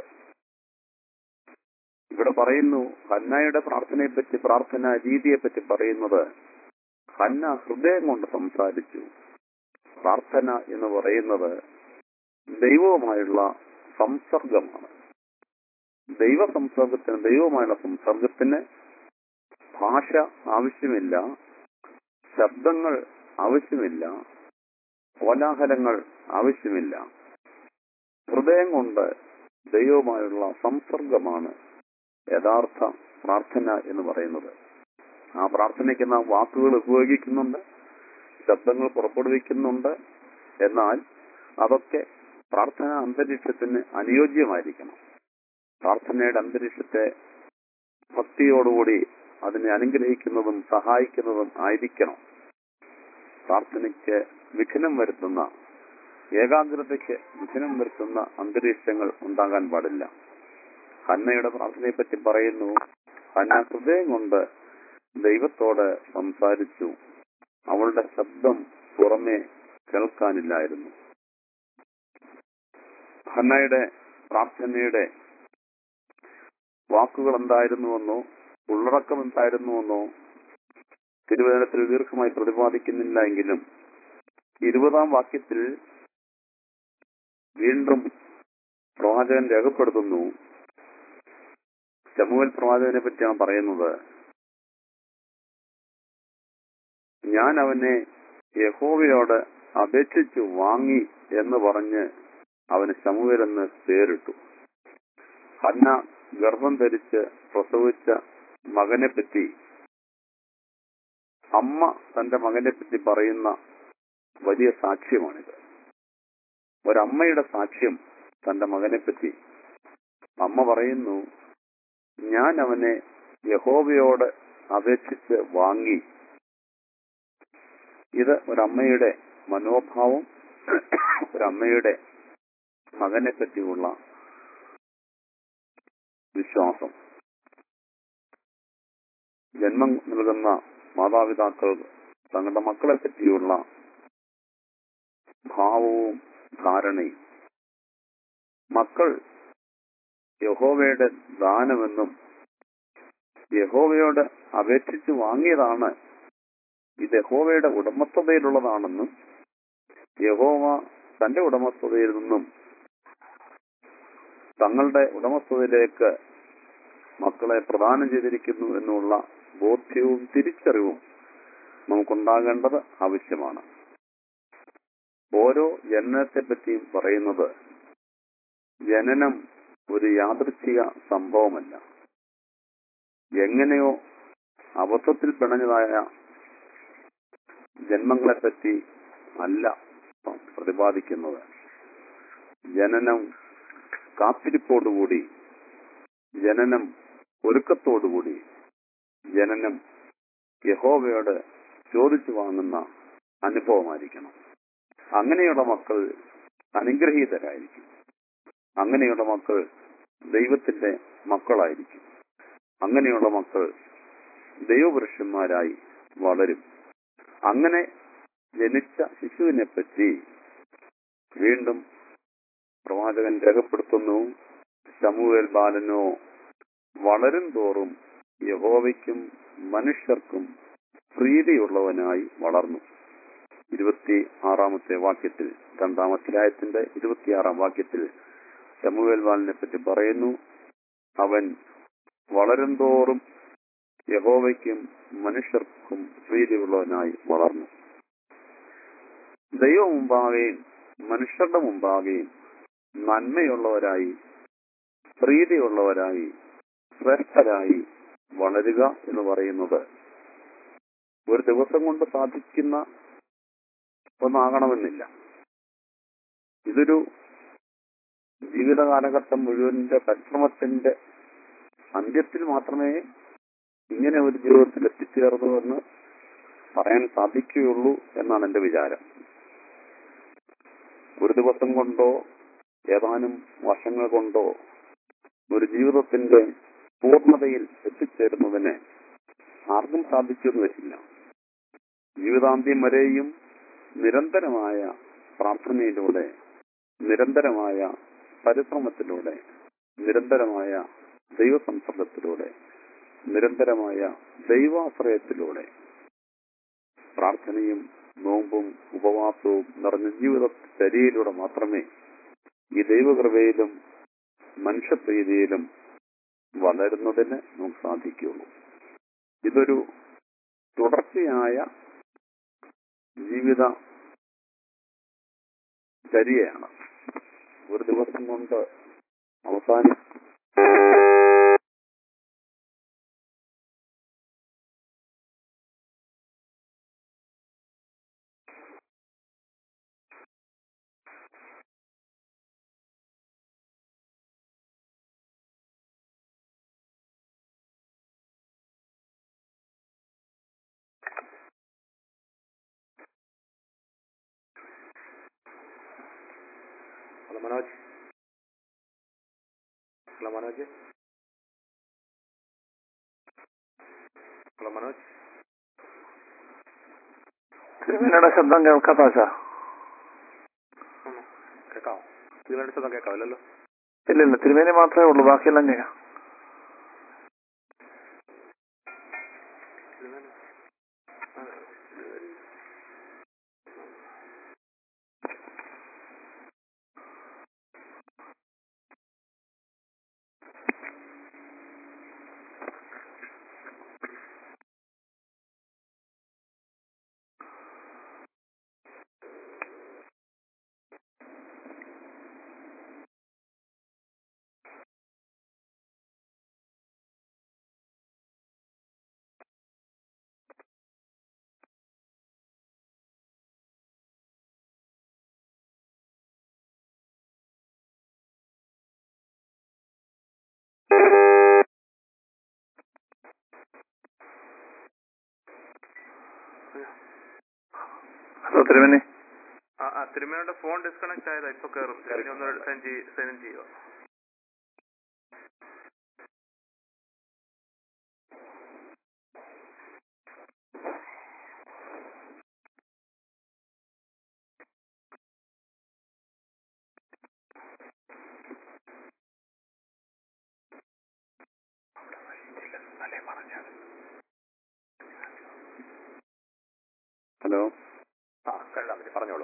ഇവിടെ പറയുന്നു ഹന്നയുടെ പ്രാർത്ഥനയെപ്പറ്റി, പ്രാർത്ഥന രീതിയെപ്പറ്റി പറയുന്നത്, ഹന്ന ഹൃദയം കൊണ്ട് സംസാരിച്ചു. പ്രാർത്ഥന എന്ന് പറയുന്നത് ദൈവവുമായുള്ള സംസർഗമാണ്. ദൈവ സംസർഗത്തിന് ദൈവവുമായുള്ള സംസർഗത്തിന് ഭാഷ ആവശ്യമില്ല, ശബ്ദങ്ങൾ ആവശ്യമില്ല, കോലാഹലങ്ങൾ ആവശ്യമില്ല. ഹൃദയം കൊണ്ട് ദൈവവുമായുള്ള സംസർഗമാണ് യഥാർത്ഥ പ്രാർത്ഥന എന്ന് പറയുന്നത്. ആ പ്രാർത്ഥനയ്ക്ക് നാം വാക്കുകൾ ഉപയോഗിക്കുന്നുണ്ട്, ശബ്ദങ്ങൾ പുറപ്പെടുവിക്കുന്നുണ്ട്. എന്നാൽ അതൊക്കെ പ്രാർത്ഥനാ അന്തരീക്ഷത്തിന് അനുയോജ്യമായിരിക്കണം. പ്രാർത്ഥനയുടെ അന്തരീക്ഷത്തെ ഭക്തിയോടുകൂടി അതിനെ അനുഗ്രഹിക്കുന്നതും സഹായിക്കുന്നതും ആയിരിക്കണം. പ്രാർത്ഥനയ്ക്ക് വിഘ്നം വരുത്തുന്ന ഏകാഗ്രതയ്ക്ക് വിഘ്നം വരുത്തുന്ന അന്തരീക്ഷങ്ങൾ ഉണ്ടാകാൻ പാടില്ല. ഹന്നയുടെ പ്രാർത്ഥനയെ പറ്റി പറയുന്നു, ഹന്ന ഹൃദയം കൊണ്ട് ദൈവത്തോട് സംസാരിച്ചു, അവളുടെ ശബ്ദം പുറമെ കേൾക്കാനില്ലായിരുന്നു. ഹന്നയുടെ പ്രാർത്ഥനയുടെ വാക്കുകൾ എന്തായിരുന്നുവെന്നോ ഉള്ളടക്കം എന്തായിരുന്നുവെന്നോ തിരുവചനത്തിൽ ദീർഘമായി പ്രതിപാദിക്കുന്നില്ല എങ്കിലും ഇരുപതാം വാക്യത്തിൽ വീണ്ടും പ്രവാചകൻ രേഖപ്പെടുത്തുന്നു. ശമൂവേൽ പ്രവാചകനെ പറ്റിയാണ് പറയുന്നത്. ഞാൻ അവനെ യഹോവയോട് അപേക്ഷിച്ചു വാങ്ങി എന്ന് പറഞ്ഞ് അവന് ശമൂവേൽ എന്ന് പേരിട്ടു. ഹന്ന ഗർഭം ധരിച്ച് പ്രസവിച്ച മകനെ പറ്റി അമ്മ തന്റെ മകനെ പറ്റി പറയുന്ന വലിയ സാക്ഷ്യമാണിത്. ഒരമ്മയുടെ സാക്ഷ്യം തന്റെ മകനെ പറ്റി. അമ്മ പറയുന്നു, ഞാൻ അവനെ യഹോവയോട് അപേക്ഷിച്ച് വാങ്ങി. ഇത് ഒരമ്മയുടെ മനോഭാവം, ഒരമ്മയുടെ മകനെ പറ്റിയുള്ള വിശ്വാസം. ജന്മം നൽകുന്ന മാതാപിതാക്കൾ തങ്ങളുടെ മക്കളെ പറ്റിയുള്ള ഭാവവും ധാരണയും. മക്കൾ യഹോവയുടെ ദാനമെന്നും യഹോവയോട് അപേക്ഷിച്ച് വാങ്ങിയതാണ്, ഇത് യഹോവയുടെ ഉടമസ്ഥതയിലുള്ളതാണെന്നും യഹോവ തന്റെ ഉടമസ്ഥതയിൽ നിന്നും തങ്ങളുടെ ഉടമസ്ഥതയിലേക്ക് മക്കളെ പ്രദാനം ചെയ്തിരിക്കുന്നു എന്നുള്ള ബോധ്യവും തിരിച്ചറിവും നമുക്കുണ്ടാകേണ്ടത് ആവശ്യമാണ്. ഓരോ ജനനത്തെ പറ്റിയും പറയുന്നത് ജനനം ഒരു യാദൃച്ഛിക സംഭവമല്ല, എങ്ങനെയോ അബദ്ധത്തിൽ പിണഞ്ഞതായ ജന്മങ്ങളെപ്പറ്റി അല്ല പ്രതിപാദിക്കുന്നത്. ജനനം കാത്തിരിപ്പോടുകൂടി, ജനനം ഒരുക്കത്തോടുകൂടി, ജനനം യഹോവയോട് ചോദിച്ചു വാങ്ങുന്ന അനുഭവമായിരിക്കണം. അങ്ങനെയുള്ള മക്കൾ അനുഗ്രഹീതരായിരിക്കും. അങ്ങനെയുള്ള മക്കൾ ദൈവത്തിന്റെ മക്കളായിരിക്കും. അങ്ങനെയുള്ള മക്കൾ ദൈവപുരുഷന്മാരായി വളരും. അങ്ങനെ ജനിച്ച ശിശുവിനെ പറ്റി വീണ്ടും പ്രവാചകൻ രേഖപ്പെടുത്തുന്നു, ശമൂവേൽ ബാലനോ വളരും തോറും യഹോവയ്ക്കും മനുഷ്യർക്കും പ്രീതിയുള്ളവനായി വളർന്നു. ഇരുപത്തി ആറാമത്തെ വാക്യത്തിൽ, രണ്ടാം അധ്യായത്തിന്റെ ഇരുപത്തിയാറാം വാക്യത്തിൽ ശമൂവേൽ ബാലനെ പറ്റി പറയുന്നു, അവൻ വളരും തോറും യഹോവയ്ക്കും മനുഷ്യർക്കും പ്രീതിയുള്ളവനായി വളർന്നു. ദൈവം മുമ്പാകെയും മനുഷ്യരുടെ മുമ്പാകെയും നന്മയുള്ളവരായി, പ്രീതിയുള്ളവരായി, ശ്രേഷ്ഠരായി വളരുക എന്ന് പറയുന്നത് ഒരു ദിവസം കൊണ്ട് സാധിക്കുന്ന ഒന്നാകണമെന്നില്ല. ഇതൊരു ജീവിത കാലഘട്ടം മുഴുവന്റെ പരിശ്രമത്തിന്റെ അന്ത്യത്തിൽ മാത്രമേ ഇങ്ങനെ ഒരു ജീവിതത്തിൽ എത്തിച്ചേർന്നു എന്ന് പറയാൻ സാധിക്കുകയുള്ളൂ എന്നാണ് എന്റെ വിചാരം. ഒരു ദിവസം കൊണ്ടോ ഏതാനും വർഷങ്ങൾ കൊണ്ടോ ഒരു ജീവിതത്തിന്റെ പൂർണ്ണതയിൽ എത്തിച്ചേരുന്നതിന് ആർക്കും സാധിച്ചെന്ന് വരില്ല. ജീവിതാന്ത്യം വരെയും നിരന്തരമായ പ്രാർത്ഥനയിലൂടെ, നിരന്തരമായ പരിശ്രമത്തിലൂടെ, നിരന്തരമായ ദൈവസംസർഗത്തിലൂടെ, നിരന്തരമായ ദൈവാശ്രയത്തിലൂടെ, പ്രാർത്ഥനയും നോമ്പും ഉപവാസവും നിറഞ്ഞ ജീവിതചര്യയിലൂടെ മാത്രമേ ഈ ദൈവകൃപയിലും മനുഷ്യപ്രീതിയിലും വളരുന്നതിന് നമുക്ക് സാധിക്കുകയുള്ളൂ. ഇതൊരു തുടർച്ചയായ ജീവിത ചര്യയാണ്. ഒരു ദിവസം കൊണ്ട് അവസാനി hello Manoj hello Manoj hello Manoj തിരുമേനിയുടെ ശബ്ദം കേൾക്കാത്ത ആശ. കേൾക്കാമോ? തിരുമേനിയുടെ ശബ്ദം കേൾക്കാവില്ലല്ലോ. ഇല്ല ഇല്ല, തിരുമേനി മാത്രമേ ഉള്ളൂ, ബാക്കിയെല്ലാം കേൾക്കാം. ഹലോ തിരുമേനി. ആ തിരുമേനിയുടെ ഫോൺ ഡിസ്കണക്ട് ആയതാ, ഇപ്പൊ കയറും. തിരുമേനി ഒന്ന് സൈൻ ചെയ്യുക. ഹലോ, ആ കേൾക്കാൻ പറ്റി, പറഞ്ഞോളൂ.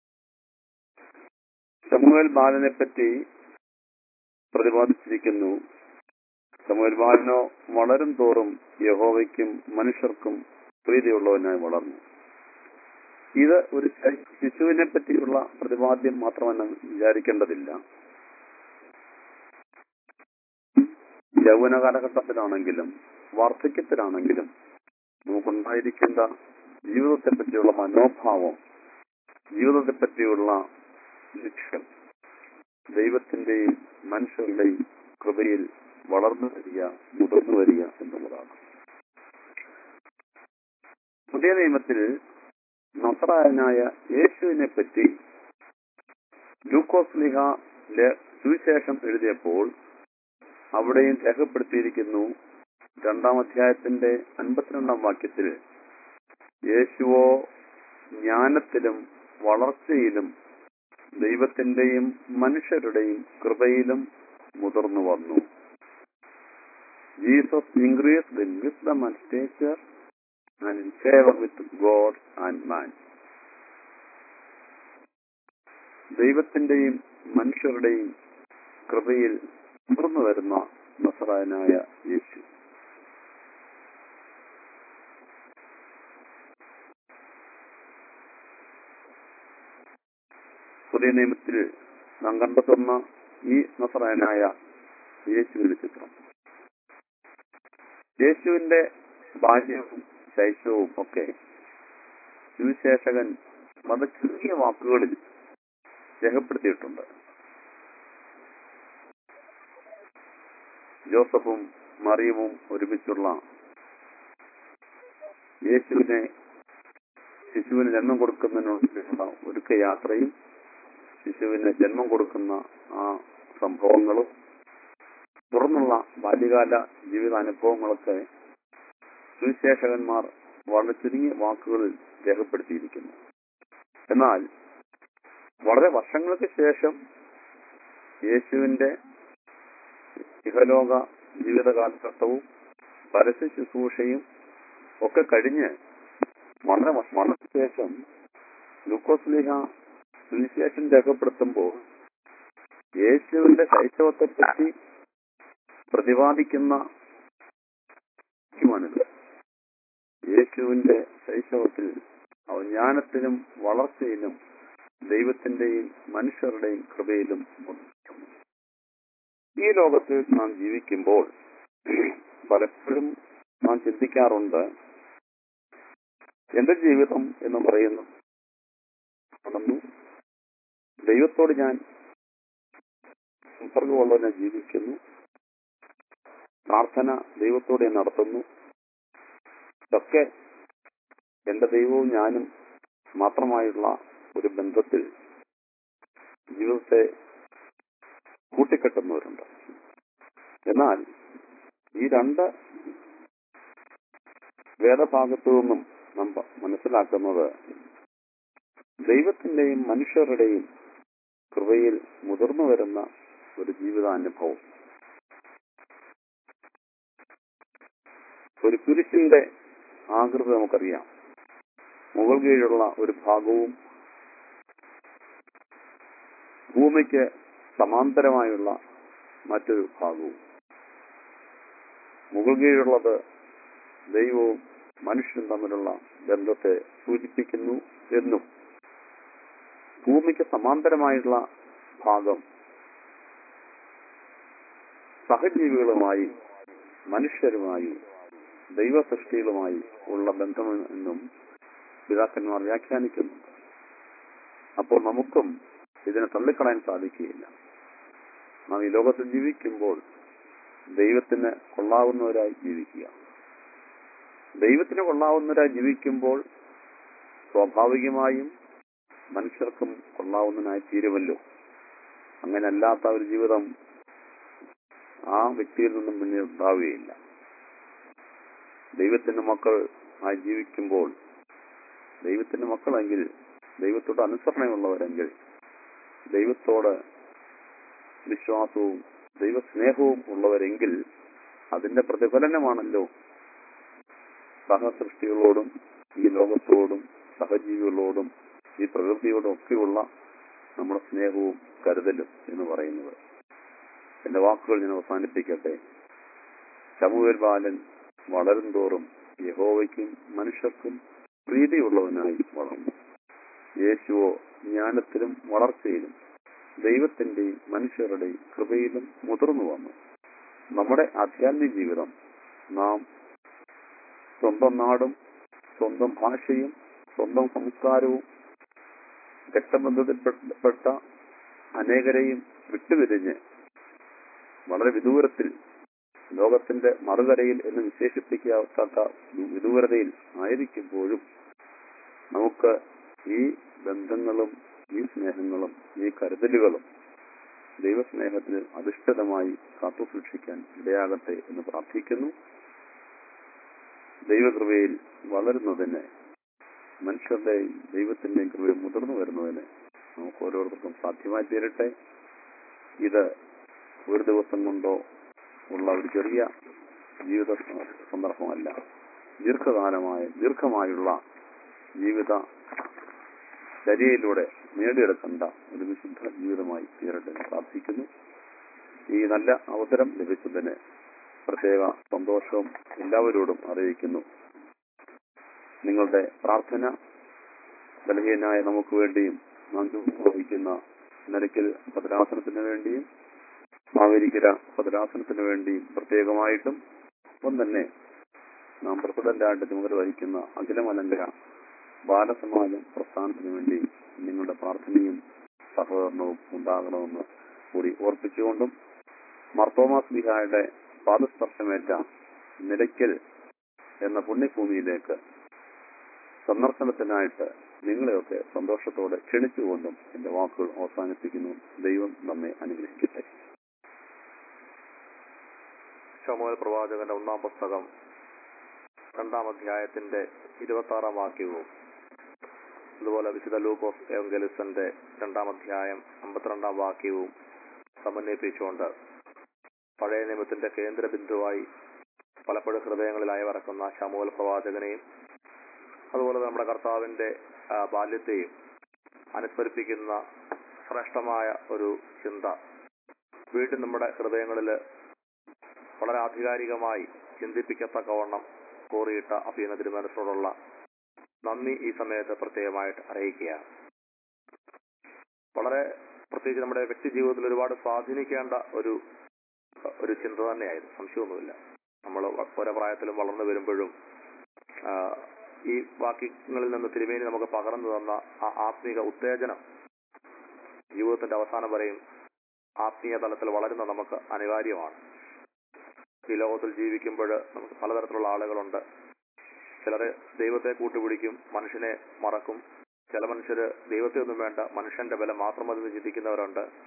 ശമൂവേൽ ബാലനെ പറ്റി പ്രതിപാദിച്ചിരിക്കുന്നു. ശമൂവേൽ ബാലനോ വളരും തോറും യഹോവയ്ക്കും മനുഷ്യർക്കും പ്രീതിയുള്ളവനായി വളർന്നു. ഇത് ഒരു ശിശുവിനെ പറ്റിയുള്ള പ്രതിപാദ്യം മാത്രമെന്ന് വിചാരിക്കേണ്ടതില്ല. യൗവന കാലഘട്ടത്തിലാണെങ്കിലും വാർദ്ധക്യത്തിലാണെങ്കിലും നമുക്കുണ്ടായിരിക്കേണ്ട ജീവിതത്തെ പറ്റിയുള്ള മനോഭാവം, ജീവിതത്തെ പറ്റിയുള്ള ലക്ഷ്യം ദൈവത്തിന്റെയും മനുഷ്യരുടെയും കൃപയിൽ വളർന്നു വരിക, മുതിർന്നു വരിക എന്നുള്ളതാണ്. പുതിയ നിയമത്തിൽ നസറായനായ യേശുവിനെ പറ്റി ലൂക്കോസ് ശ്ലീഹ സുവിശേഷം എഴുതിയപ്പോൾ അവിടെയും രേഖപ്പെടുത്തിയിരിക്കുന്നു. രണ്ടാം അധ്യായത്തിന്റെ അൻപത്തിരണ്ടാം വാക്യത്തിൽ യേശുവോ ജ്ഞാനത്തിലും വളർച്ചയിലും ദൈവത്തിന്റെയും മനുഷ്യരുടെയും കൃപയിലും മുതിർന്നു വന്നു. Jesus increased in wisdom and stature and in favour with God and man. ദൈവത്തിന്റെയും മനുഷ്യരുടെയും കൃപയിൽ മുതിർന്നു വരുന്ന നസറായനായ യേശു. പുതിയ നിയമത്തിൽ നാം കണ്ടെത്തുന്ന ഈ നസറായനായ യേശുവിന്റെ ചിത്രം, യേശുവിന്റെ ബാല്യവും ശൈശവവും ഒക്കെ സുവിശേഷകൻ വളരെ ചെറിയ വാക്കുകളിൽ രേഖപ്പെടുത്തിയിട്ടുണ്ട്. ജോസഫും മറിയവും ഒരുമിച്ചുള്ള യേശുവിനെ ശിശുവിന് ജന്മം കൊടുക്കുന്നതിനുള്ള ഒരുക്ക യാത്രയും ശിശുവിന് ജന്മം കൊടുക്കുന്ന ആ സംഭവങ്ങളും തുടർന്നുള്ള ബാല്യകാല ജീവിതാനുഭവങ്ങളൊക്കെ സുവിശേഷകന്മാർ വളരെ ചുരുങ്ങിയ വാക്കുകളിൽ രേഖപ്പെടുത്തിയിരിക്കുന്നു. എന്നാൽ വളരെ വർഷങ്ങൾക്ക് ശേഷം യേശുവിന്റെ ഇഹലോക ജീവിത കാലഘട്ടവും പരസ്യ ശുശ്രൂഷയും ഒക്കെ കഴിഞ്ഞ് വളരെ വർഷങ്ങൾക്ക് ശേഷം ലൂക്കോസ് ശ്ലീഹ സുവിശേഷം രേഖപ്പെടുത്തുമ്പോൾ യേശുവിന്റെ ശൈശവത്തെ പറ്റി പ്രതിപാദിക്കുന്ന യേശുവിന്റെ ശൈശവത്തിൽ ജ്ഞാനത്തിലും വളർച്ചയിലും ദൈവത്തിന്റെയും മനുഷ്യരുടെയും കൃപയിലും മുതിർന്നു. ഈ ലോകത്തിൽ നാം ജീവിക്കുമ്പോൾ പലപ്പോഴും നാം ചിന്തിക്കാറുണ്ട്, എന്റെ ജീവിതം എന്ന് പറയുന്നു ദൈവത്തോട് ഞാൻ സമ്പർക്കമുള്ളവനെ ജീവിക്കുന്നു, പ്രാർത്ഥന ദൈവത്തോടെ നടത്തുന്നു, ഇതൊക്കെ എന്റെ ദൈവവും ഞാനും മാത്രമായുള്ള ഒരു ബന്ധത്തിൽ ജീവിതത്തെ കൂട്ടിക്കെട്ടുന്നവരുണ്ട്. എന്നാൽ ഈ രണ്ട് വേദഭാഗത്തു നിന്നും നാം മനസ്സിലാക്കുന്നത് ദൈവത്തിന്റെയും മനുഷ്യരുടെയും കൃപയിൽ മുതിർന്നു വരുന്ന ഒരു ജീവിതാനുഭവം. ഒരു കുരിശിന്റെ ആകൃതി നമുക്കറിയാം. മുകൾ കീഴുള്ള ഒരു ഭാഗവും ഭൂമിക്ക് സമാന്തരമായുള്ള മറ്റൊരു ഭാഗവും. മുകൾ കീഴുള്ളത് ദൈവവും മനുഷ്യനും തമ്മിലുള്ള ബന്ധത്തെ സൂചിപ്പിക്കുന്നു എന്നും ഭൂമിക്ക് സമാന്തരമായുള്ള ഭാഗം സഹജീവികളുമായി മനുഷ്യരുമായി ദൈവസൃഷ്ടികളുമായി ഉള്ള ബന്ധമെന്നും പിതാക്കന്മാർ വ്യാഖ്യാനിക്കുന്നുണ്ട്. അപ്പോൾ നമുക്കും ഇതിനെ തള്ളിക്കളയാൻ സാധിക്കുകയില്ല. നാം ഈ ലോകത്തിൽ ജീവിക്കുമ്പോൾ ദൈവത്തിന് കൊള്ളാവുന്നവരായി ജീവിക്കുക. ദൈവത്തിന് കൊള്ളാവുന്നവരായി ജീവിക്കുമ്പോൾ സ്വാഭാവികമായും മനുഷ്യർക്കും കൊള്ളാവുന്നതിനായി തീരുമല്ലോ. അങ്ങനെ അല്ലാത്ത ഒരു ജീവിതം ആ വ്യക്തിയിൽ നിന്നും പിന്നീട് ഉണ്ടാവുകയില്ല. ദൈവത്തിന്റെ മക്കൾ ആയി ജീവിക്കുമ്പോൾ ദൈവത്തിന്റെ മക്കളെങ്കിൽ, ദൈവത്തോട് അനുസരണയുള്ളവരെങ്കിൽ, ദൈവത്തോട് വിശ്വാസവും ദൈവസ്നേഹവും ഉള്ളവരെങ്കിൽ അതിന്റെ പ്രതിഫലനമാണല്ലോ സഹസൃഷ്ടികളോടും ഈ ലോകത്തോടും സഹജീവികളോടും ഈ പ്രകൃതിയോടും ഒക്കെയുള്ള നമ്മുടെ സ്നേഹവും കരുതലും എന്ന് പറയുന്നത്. എന്റെ വാക്കുകൾ ഞാൻ അവസാനിപ്പിക്കട്ടെ. ശമൂവേൽ ബാലൻ വളരും തോറും യഹോവയ്ക്കും മനുഷ്യർക്കും പ്രീതിയുള്ളവനായി വളർന്നു. യേശുവോ ജ്ഞാനത്തിലും വളർച്ചയിലും ദൈവത്തിന്റെയും മനുഷ്യരുടെയും കൃപയിലും മുതിർന്നു വന്നു. നമ്മുടെ ആധ്യാത്മിക ജീവിതം നാം സ്വന്തം നാടും സ്വന്തം ഭാഷയും സ്വന്തം സംസ്കാരവും രക്തബന്ധത്തിൽപ്പെട്ട അനേകരെയും വിട്ടുപിരിഞ്ഞ് വളരെ വിദൂരത്തിൽ, ലോകത്തിന്റെ മറുകരയിൽ എന്ന് വിശേഷിപ്പിക്കാത്ത വിദൂരതയിൽ ആയിരിക്കുമ്പോഴും നമുക്ക് ഈ ബന്ധങ്ങളും ഈ സ്നേഹങ്ങളും ഈ കരുതലുകളും ദൈവസ്നേഹത്തിൽ അധിഷ്ഠിതമായി കാത്തുസൂക്ഷിക്കാൻ ഇടയാകട്ടെ എന്ന് പ്രാർത്ഥിക്കുന്നു. ദൈവകൃപയിൽ വളരുന്നതിന്, മനുഷ്യരുടെയും ദൈവത്തിന്റെയും കൃപയിൽ മുതിർന്നു വരുന്നതിന് നമുക്ക് ഓരോരുത്തർക്കും സാധ്യമായി തീരട്ടെ. ഇത് ഒരു ദിവസം കൊണ്ടോ ഉള്ള ഒരു ചെറിയ ജീവിത സന്ദർഭമല്ല, ദീർഘകാലമായ ദീർഘമായുള്ള ജീവിത ചര്യയിലൂടെ നേടിയെടുക്കേണ്ട ഒരു വിശുദ്ധ ജീവിതമായി തീരട്ടെ എന്ന് പ്രാർത്ഥിക്കുന്നു. ഈ നല്ല അവസരം ലഭിച്ചതിന് പ്രത്യേക സന്തോഷവും എല്ലാവരോടും അറിയിക്കുന്നു. നിങ്ങളുടെ പ്രാർത്ഥന ബലഹീനായ നമുക്ക് വേണ്ടിയും നാം വഹിക്കുന്ന നിലയ്ക്കൽ ഭദ്രാസനത്തിന് വേണ്ടിയും മാവേലിക്കര ഭദ്രാസനത്തിന് വേണ്ടിയും പ്രത്യേകമായിട്ടും ഒപ്പം തന്നെ നാം പ്രസിഡന്റായിട്ട് ചുമതല വഹിക്കുന്ന അഖിലമലങ്കര ബാലസമാജം പ്രസ്ഥാനത്തിന് വേണ്ടി നിങ്ങളുടെ പ്രാർത്ഥനയും സഹകരണവും ഉണ്ടാകണമെന്ന് കൂടി ഓർപ്പിച്ചുകൊണ്ടും മാർത്തോമാസ് ബിഹായുടെ പാദസ്പർശമേറ്റ നിലയ്ക്കൽ എന്ന പുണ്യഭൂമിയിലേക്ക് സന്ദർശനത്തിനായിട്ട് നിങ്ങളെയൊക്കെ സന്തോഷത്തോടെ ക്ഷണിച്ചുകൊണ്ടും എന്റെ വാക്കുകൾ അവസാനിപ്പിക്കുന്നു. ദൈവം നമ്മെ അനുഗ്രഹിക്കട്ടെ. ശമൂവേൽ പ്രവാചകന്റെ ഒന്നാം പുസ്തകം രണ്ടാം അധ്യായത്തിന്റെ ഇരുപത്തി ആറാം വാക്യവും അതുപോലെ വിശുദ്ധ ലൂക്കോസ് എവങ്കലിസ്തന്റെ രണ്ടാം അധ്യായം അമ്പത്തിരണ്ടാം വാക്യവും സമന്വയിപ്പിച്ചുകൊണ്ട് പഴയ നിയമത്തിന്റെ കേന്ദ്ര ബിന്ദുവായി പലപ്പോഴും ഹൃദയങ്ങളിൽ അയവിറക്കുന്ന ശമൂവേൽ പ്രവാചകനെയും അതുപോലെ നമ്മുടെ കർത്താവിന്റെ ബാല്യത്തെയും അനുസ്മരിപ്പിക്കുന്ന ശ്രേഷ്ഠമായ ഒരു ചിന്ത വീണ്ടും നമ്മുടെ ഹൃദയങ്ങളിൽ വളരെ ആധികാരികമായി ചിന്തിപ്പിക്കത്തക്കവണ്ണം കോറിയിട്ട അഭിനന്ദ തിരുമനസ്സോടുള്ള നന്ദി ഈ സമയത്ത് പ്രത്യേകമായിട്ട് അറിയിക്കുകയാണ്. വളരെ പ്രത്യേകിച്ച് നമ്മുടെ വ്യക്തി ജീവിതത്തിൽ ഒരുപാട് സ്വാധീനിക്കേണ്ട ഒരു ഒരു ചിന്ത തന്നെയായിരുന്നു, സംശയമൊന്നുമില്ല. നമ്മൾ ഓരോ പ്രായത്തിലും വളർന്നു വരുമ്പോഴും ഈ വാക്യങ്ങളിൽ നിന്ന് തിരുമേനി നമുക്ക് പകർന്നു തന്ന ആ ആത്മീക ഉത്തേജനം ജീവിതത്തിന്റെ അവസാനം വരെയും ആത്മീയ തലത്തിൽ വളരുന്ന നമുക്ക് അനിവാര്യമാണ്. ഈ ലോകത്തിൽ ജീവിക്കുമ്പോൾ നമുക്ക് പലതരത്തിലുള്ള ആളുകളുണ്ട്. ചിലർ ദൈവത്തെ കൂട്ടുപിടിക്കും, മനുഷ്യനെ മറക്കും. ചില മനുഷ്യര് ദൈവത്തെ ഒന്നും വേണ്ട, മനുഷ്യന്റെ ബലം മാത്രം മതി ചിന്തിക്കുന്നവരുണ്ട്.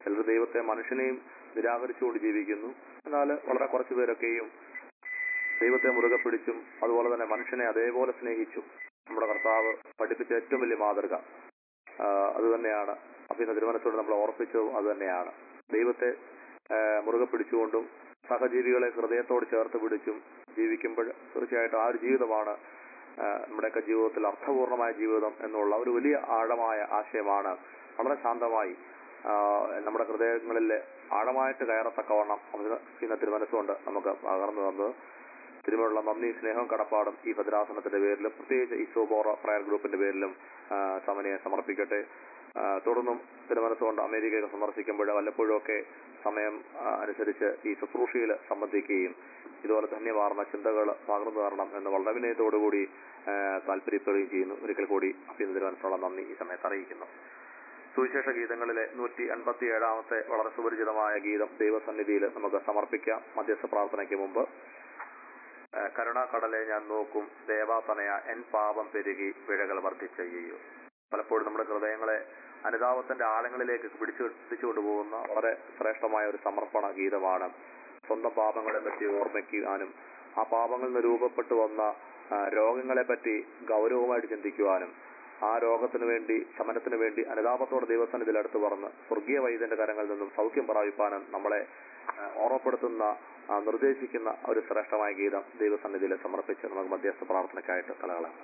ചിലർ ദൈവത്തെ മനുഷ്യനെയും നിരാകരിച്ചുകൊണ്ട് ജീവിക്കുന്നു. എന്നാൽ വളരെ കുറച്ചു പേരൊക്കെയും ദൈവത്തെ മുറുകെ പിടിച്ചും അതുപോലെ തന്നെ മനുഷ്യനെ അതേപോലെ സ്നേഹിച്ചും നമ്മുടെ കർത്താവ് പഠിപ്പിച്ച ഏറ്റവും വലിയ മാതൃക അത് തന്നെയാണ്. അപ്പൊ ഇന്ന് തിരുമനസ്സോട് നമ്മൾ ഓർപ്പിച്ചതും അത് തന്നെയാണ്. ദൈവത്തെ മുറുകെ പിടിച്ചുകൊണ്ടും സഹജീവികളെ ഹൃദയത്തോട് ചേർത്ത് പിടിച്ചും ജീവിക്കുമ്പോൾ തീർച്ചയായിട്ടും ആ ഒരു ജീവിതമാണ് നമ്മുടെയൊക്കെ ജീവിതത്തിൽ അർത്ഥപൂർണമായ ജീവിതം എന്നുള്ള ഒരു വലിയ ആഴമായ ആശയമാണ് വളരെ ശാന്തമായി നമ്മുടെ ഹൃദയങ്ങളിൽ ആഴമായിട്ട് കയറത്തക്കവണ്ണം ഇന്ന് തിരുമനസ്സുകൊണ്ട് നമുക്ക് പകർന്നു തന്നത്. തിരുമലുള്ള നന്ദി, സ്നേഹവും കടപ്പാടും ഈ ഭദ്രാസനത്തിന്റെ പേരിലും പ്രത്യേകിച്ച് ഈ സോബോറ പ്രയർ ഗ്രൂപ്പിന്റെ പേരിലും സമനിയെ സമർപ്പിക്കട്ടെ. തുടർന്നും തിരുമനസ്സുകൊണ്ട് അമേരിക്കയിൽ സന്ദർശിക്കുമ്പോൾ വല്ലപ്പോഴും ഒക്കെ സമയം അനുസരിച്ച് ഈ ശുശ്രൂഷയിൽ സംബന്ധിക്കുകയും ഇതുപോലെ ധന്യമാർന്ന ചിന്തകൾ പകർന്നു തരണം എന്ന് വളരെ വിനയത്തോടുകൂടി താല്പര്യപ്പെടുകയും ചെയ്യുന്നു. ഒരിക്കൽ കൂടി അഭ്യന്തര തിരുമനസ്സുള്ള നന്ദി ഈ സമയത്ത് അറിയിക്കുന്നു. സുവിശേഷ ഗീതങ്ങളിലെ നൂറ്റി അൻപത്തി ഏഴാമത്തെ വളരെ സുപരിചിതമായ ഗീതം ദൈവസന്നിധിയിൽ നമുക്ക് സമർപ്പിക്കാം. മധ്യസ്ഥ പ്രാർത്ഥനയ്ക്ക് മുമ്പ് കരുണാക്കടലെ ഞാൻ നോക്കും ദേവാതനയ എൻ പാപം പെരുകി പിഴകൾ വർദ്ധിച്ചു. പലപ്പോഴും നമ്മുടെ ഹൃദയങ്ങളെ അനുതാപത്തിന്റെ ആഴങ്ങളിലേക്ക് പിടിച്ചു പിടിച്ചുകൊണ്ടുപോകുന്ന വളരെ ശ്രേഷ്ഠമായ ഒരു സമർപ്പണ ഗീതമാണ്. സ്വന്തം പാപങ്ങളെ പറ്റി ഓർമ്മിക്കുവാനും ആ പാപങ്ങളിൽ നിന്ന് രൂപപ്പെട്ടു വന്ന രോഗങ്ങളെ പറ്റി ഗൗരവമായിട്ട് ചിന്തിക്കുവാനും ആ രോഗത്തിന് വേണ്ടി ശമനത്തിന് വേണ്ടി അനുതാപത്തോടെ ദൈവസന്നിധിയിൽ അടുത്ത് പറഞ്ഞ് സ്വർഗീയ വൈദ്യന്റെ കരങ്ങളിൽ നിന്നും സൗഖ്യം പ്രാപിപ്പാനും നമ്മളെ ഓർമ്മപ്പെടുത്തുന്ന നിർദ്ദേശിക്കുന്ന ഒരു ശ്രേഷ്ഠമായ ഗീതം ദൈവസന്നിധിയിൽ സമർപ്പിച്ച് നമുക്ക് മധ്യസ്ഥ പ്രാർത്ഥനയ്ക്കായിട്ട് തലകളാണ്.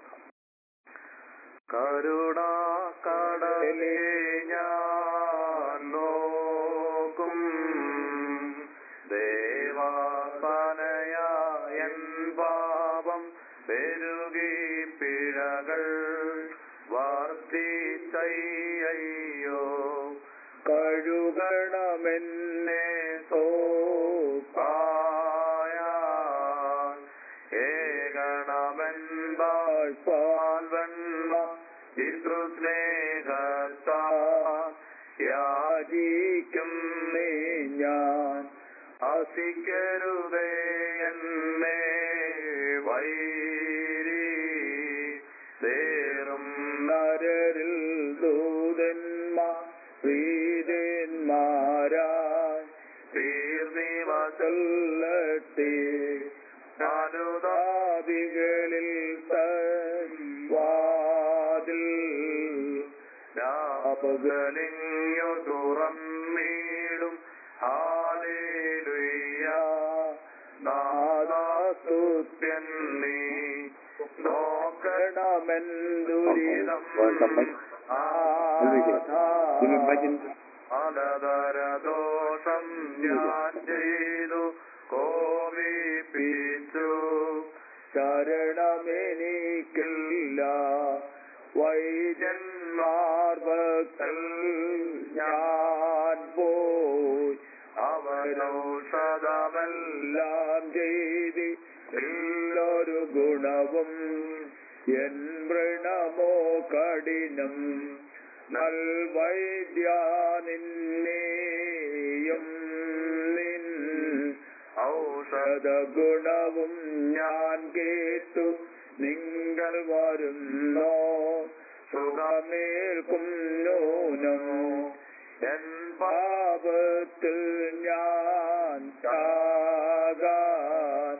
കരുണാക്കടലേ ഞാൻ നോക്കും ദേവാസനയൻ പാപം പെരുകി പിഴകൾ വർദ്ധിച്ചയ്യോ കഴുകണമെന്നെ സോപ്പായാൻ ഏകണമെന്താഴ്പാൽ വെണ്ണ പിതൃസ്നേഹത്താൽ യാചിക്കും നീ ഞാൻ അസിക്കരുതേ എന്നെ വൈരി തേറും നരരിൽ ദൂതന്മാർ പ്രീതന്മാരായി തീർന്നിവസല്ലട്ടെ അനുതാപികളിൽ വാതിൽ രാപകലിഞ്ഞു തുറന്നിടും ഹാലേലുയ്യ നാദാസ്തുത്യൻ നീ നോക്കണമെന്തുരിതം അനതരദോഷം ഞാൻ ചെയ്തു കോപിപ്പിച്ചു ശരണമെനിക്കില്ല വൈദ്യന്മാർ ഭക്തൽ ഞാൻ പോയി അവരൗഷധമെല്ലാം ചെയ്തി എല്ലാരു ഗുണവും എൻ വൃണമോ കഠിനം നൽവൈദ്യ നിന്നെയും നിൻ ഔഷധ ഗുണവും ഞാൻ കേട്ടു നിങ്ങൾ വരുന്നോ സുഖമേൽക്കും നൂനമോ എൻ പാപത്തിൽ ഞാൻ ചാകാൻ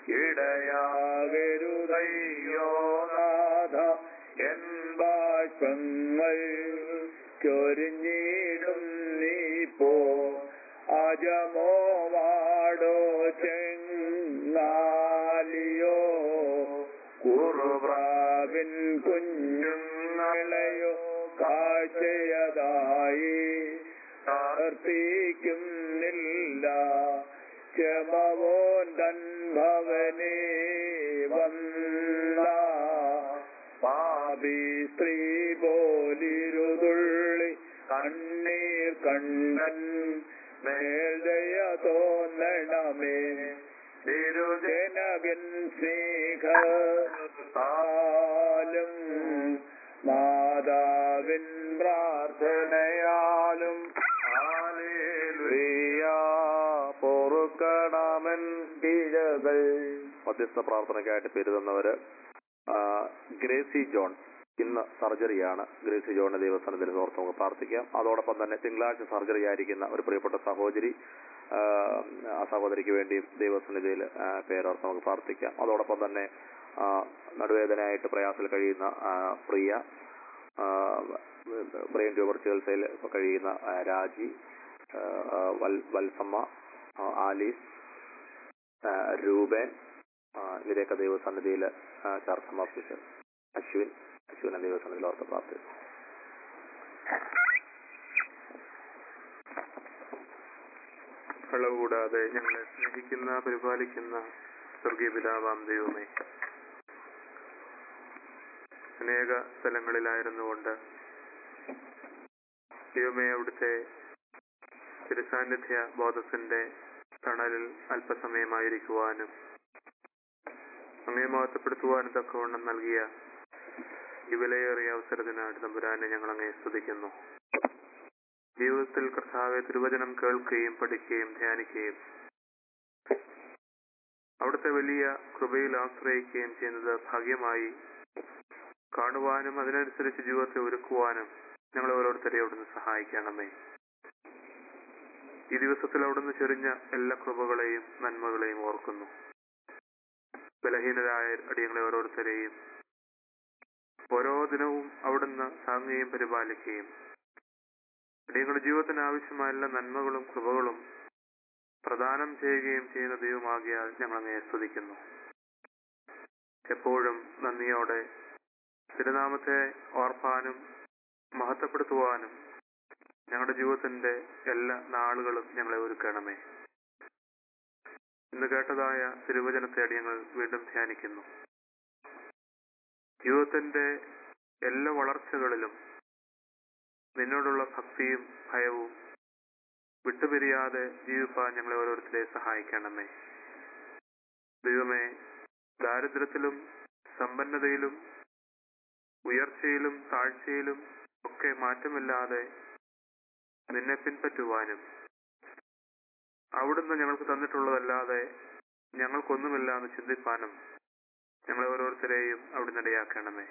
ഇടയാകരുതയ്യോ നാഥ എൻ ബാഷ്പങ്ങൾ ചൊരിഞ്ഞിടും നീ പോ അജമോ വാടോ ചെങ്ങാലിയോ കുറുപ്രാവിൻ കുഞ്ഞുങ്ങളെയോ കാഴ്ചയതായി പ്രാർത്ഥിക്കുന്നില്ല ക്ഷമവോൻ തൻ ഭവനേ വന്ന പാപി സ്ത്രീ പോലിരുതുള്ളി കണ്ണീർ കണ്ണൻ മേൽദയ തോന്നണമേ തിരുജനകൻ സ്നേഹത്താലും മാതാവിൻ പ്രാർത്ഥനയാലും ഹല്ലേലൂയ പൊറുക്കണമെൻ പിഴകൾ. മധ്യസ്ഥ പ്രാർത്ഥനയ്ക്കായിട്ട് പേര് തന്നവര് ഗ്രേസി ജോൺ, ഇന്ന് സർജറിയാണ്. ഗ്രേസി ജോണിന്റെ ദൈവസ്ഥാനത്തിൽ ഓർത്ത് നമുക്ക് പ്രാർത്ഥിക്കാം. അതോടൊപ്പം തന്നെ തിങ്കളാഴ്ച സർജറി ആയിരിക്കുന്ന ഒരു പ്രിയപ്പെട്ട സഹോദരി, ആ സഹോദരിക്ക് വേണ്ടി ദൈവസന്നിധിയിൽ പേരോർത്ത് നമുക്ക് പ്രാർത്ഥിക്കാം. അതോടൊപ്പം തന്നെ നടുവേദനയായിട്ട് പ്രയാസത്തിൽ കഴിയുന്ന പ്രിയ, ബ്രെയിൻ ട്യൂബർ ചികിത്സയിൽ കഴിയുന്ന രാജി, വത്സമ്മ, ആലീസ്, രൂപൻ, ഇവരെയൊക്കെ ദൈവസന്നിധിയിൽ ചർച്ച സമർപ്പിച്ച് അശ്വിൻ അശ്വിനെ ദൈവസന്നിധിയിൽ ഓർത്ത് പ്രാർത്ഥിച്ചു. കളവ് കൂടാതെ ഞങ്ങളെ സ്നേഹിക്കുന്ന പരിപാലിക്കുന്ന സ്വർഗീയ പിതാവാം ദൈവമേ, അനേക സ്ഥലങ്ങളിലായിരുന്നുകൊണ്ട് ദൈവമേ അവിടുത്തെ തിരുസാന്നിധ്യ ബോധത്തിന്റെ തണലിൽ അല്പസമയമായിരിക്കുവാനും അങ്ങേ മഹത്വപ്പെടുത്തുവാനും തക്കവണ്ണം നൽകിയ ഈ വിലയേറിയ അവസരത്തിനായിട്ട് തമ്പുരാനെ ഞങ്ങൾ അങ്ങേ സ്തുതിക്കുന്നു. ജീവിതത്തിൽ കർത്താവെ തിരുവചനം കേൾക്കുകയും പഠിക്കുകയും ധ്യാനിക്കുകയും അവിടുത്തെ വലിയ കൃപയിൽ ആശ്രയിക്കുകയും ചെയ്യുന്നത് ഭാഗ്യമായി കാണുവാനും അതിനനുസരിച്ച് ജീവിതത്തെ ഒരുക്കുവാനും ഞങ്ങൾ ഓരോരുത്തരെ അവിടുന്ന് സഹായിക്കണമേ. ഈ ദിവസത്തിൽ അവിടുന്ന് ചൊരിഞ്ഞ എല്ലാ കൃപകളെയും നന്മകളെയും ഓർക്കുന്നു. ബലഹീനരായ അടിയങ്ങളെ ഓരോരുത്തരെയും ഓരോ ദിനവും അവിടുന്ന് താങ്ങുകയും പരിപാലിക്കുകയും അടിയങ്ങളുടെ ജീവിതത്തിന് ആവശ്യമായ എല്ലാ നന്മകളും കൃപകളും പ്രദാനം ചെയ്യുകയും ചെയ്യുന്ന ദൈവമാകിയാൽ ഞങ്ങൾ അങ്ങയെ സ്തുതിക്കുന്നു. എപ്പോഴും നന്ദിയോടെ തിരുനാമത്തെ ഓർപ്പാനും മഹത്വപ്പെടുത്തുവാനും ഞങ്ങളുടെ ജീവിതത്തിന്റെ എല്ലാ നാളുകളും ഞങ്ങളെ ഒരുക്കണമേ. ഇന്ന് കേട്ടതായ തിരുവചനത്തെ അടിയങ്ങൾ വീണ്ടും ധ്യാനിക്കുന്നു. ജീവിതത്തിന്റെ എല്ലാ വളർച്ചകളിലും നിന്നോടുള്ള ഭക്തിയും ഭയവും വിട്ടുപിരിയാതെ ജീവിപ്പാൻ ഞങ്ങളെ ഓരോരുത്തരെ സഹായിക്കണമേ. ദൈവമേ, ദാരിദ്ര്യത്തിലും സമ്പന്നതയിലും ഉയർച്ചയിലും താഴ്ചയിലും ഒക്കെ മാറ്റമില്ലാതെ നിന്നെ പിൻപറ്റുവാനും അവിടുന്ന് ഞങ്ങൾക്ക് തന്നിട്ടുള്ളതല്ലാതെ ഞങ്ങൾക്കൊന്നുമില്ല എന്ന് ചിന്തിപ്പാനും ഞങ്ങളെ ഓരോരുത്തരെയും അവിടുന്ന് ഇടയാക്കണമേ.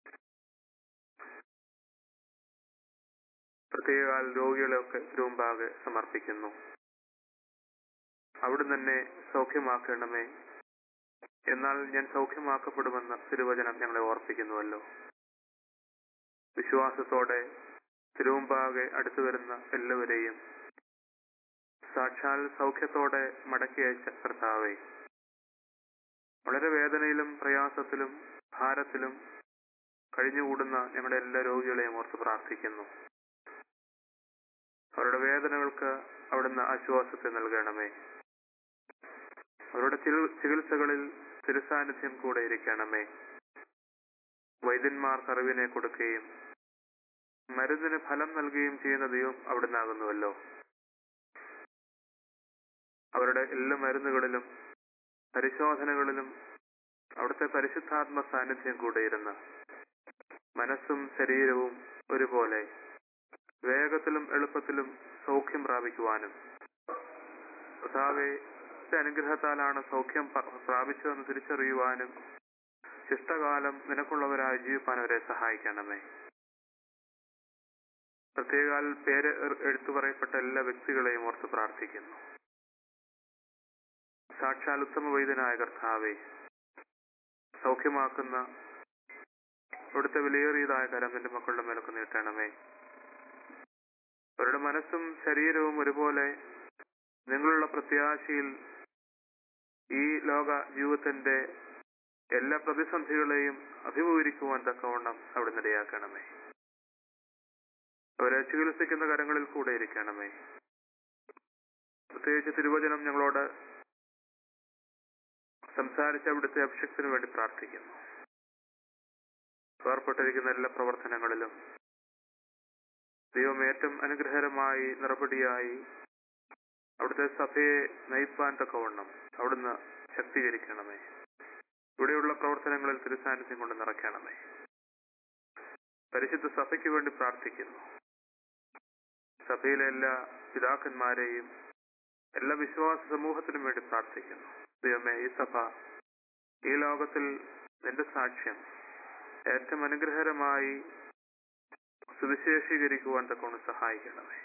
പ്രത്യേക രോഗികളെയൊക്കെ തിരുമുമ്പാകെ സമർപ്പിക്കുന്നു. അവിടുന്ന് തന്നെ സൗഖ്യമാക്കണമേ. എന്നാൽ ഞാൻ സൗഖ്യമാക്കപ്പെടുമെന്ന തിരുവചനം ഞങ്ങളെ ഓർപ്പിക്കുന്നുവല്ലോ. വിശ്വാസത്തോടെ തിരുമുമ്പാകെ അടുത്തു വരുന്ന എല്ലാവരെയും സാക്ഷാൽ സൗഖ്യത്തോടെ മടക്കി അയച്ച കർത്താവേ, വളരെ വേദനയിലും പ്രയാസത്തിലും ഭാരത്തിലും കഴിഞ്ഞുകൂടുന്ന ഞങ്ങളുടെ എല്ലാ രോഗികളെയും ഓർത്ത് പ്രാർത്ഥിക്കുന്നു. അവരുടെ വേദനകൾക്ക് അവിടുന്ന് ആശ്വാസത്തെ നൽകണമേ. അവരുടെ ചികിത്സകളിൽ തിരുസാന്നിധ്യം കൂടെ ഇരിക്കണമേ. വൈദ്യന്മാർക്ക് അറിവിനെ കൊടുക്കുകയും മരുന്നിന് ഫലം നൽകുകയും ചെയ്യുന്ന ദൈവം അവിടുന്ന് ആകുന്നുവല്ലോ. അവരുടെ എല്ലാ മരുന്നുകളിലും പരിശോധനകളിലും അവിടുത്തെ പരിശുദ്ധാത്മ സാന്നിധ്യം കൂടെ ഇരുന്ന് മനസ്സും ശരീരവും ഒരുപോലെ വേഗത്തിലും എളുപ്പത്തിലും സൗഖ്യം പ്രാപിക്കുവാനും കർത്താവേ അനുഗ്രഹത്താലാണ് സൗഖ്യം പ്രാപിച്ചതെന്ന് തിരിച്ചറിയുവാനും ശിഷ്ടകാലം നിനക്കുള്ളവരായി ജീവിപ്പാൻ അവരെ സഹായിക്കണമേ. പ്രത്യേക പേര് എടുത്തു പറയപ്പെട്ട എല്ലാ വ്യക്തികളെയും ഓർത്ത് പ്രാർത്ഥിക്കുന്നു. സാക്ഷാൽ ഉത്തമ വൈദ്യനായ കർത്താവേ, സൗഖ്യമാക്കുന്ന അവിടുത്തെ വിലയേറിയതായ കരം നിന്റെ മക്കളുടെ മേലൊക്കെ നീട്ടണമേ. അവരുടെ മനസ്സും ശരീരവും ഒരുപോലെ നിങ്ങളുള്ള പ്രത്യാശയിൽ ഈ ലോക ജീവിതത്തിന്റെ എല്ലാ പ്രതിസന്ധികളെയും അഭിമുഖീകരിക്കുവാൻ തക്കവണ്ണം അവിടുന്ന് ഇടയാക്കണമേ. അവരെ ചികിത്സിക്കുന്ന കരങ്ങളിൽ കൂടെ ഇരിക്കണമേ. പ്രത്യേകിച്ച് തിരുവചനം ഞങ്ങളോട് സംസാരിച്ച അവിടുത്തെ അഭിഷേകത്തിന് വേണ്ടി പ്രാർത്ഥിക്കുന്നു. വേർപ്പെട്ടിരിക്കുന്ന എല്ലാ പ്രവർത്തനങ്ങളിലും ദൈവം ഏറ്റവും അനുഗ്രഹകരമായി നിറപടിയായി അവിടുത്തെ സഭയെ നയിപ്പാൻ തക്കവണ്ണം അവിടുന്ന് ശക്തീകരിക്കണമേ. ഇവിടെയുള്ള പ്രവർത്തനങ്ങളിൽ തിരുസാന്നിധ്യം കൊണ്ട് നിറയ്ക്കണമേ. പരിശുദ്ധ സഭയ്ക്ക് വേണ്ടി പ്രാർത്ഥിക്കുന്നു. സഭയിലെ എല്ലാ പിതാക്കന്മാരെയും എല്ലാ വിശ്വാസ സമൂഹത്തിനും വേണ്ടി പ്രാർത്ഥിക്കുന്നു. ദൈവമേ, ഈ സഭ ഈ ലോകത്തിൽ നിന്റെ സാക്ഷ്യം ഏറ്റവും അനുഗ്രഹകരമായി സുവിശേഷീകരിക്കുവാൻ തക്കൊണ്ട് സഹായിക്കണമേ.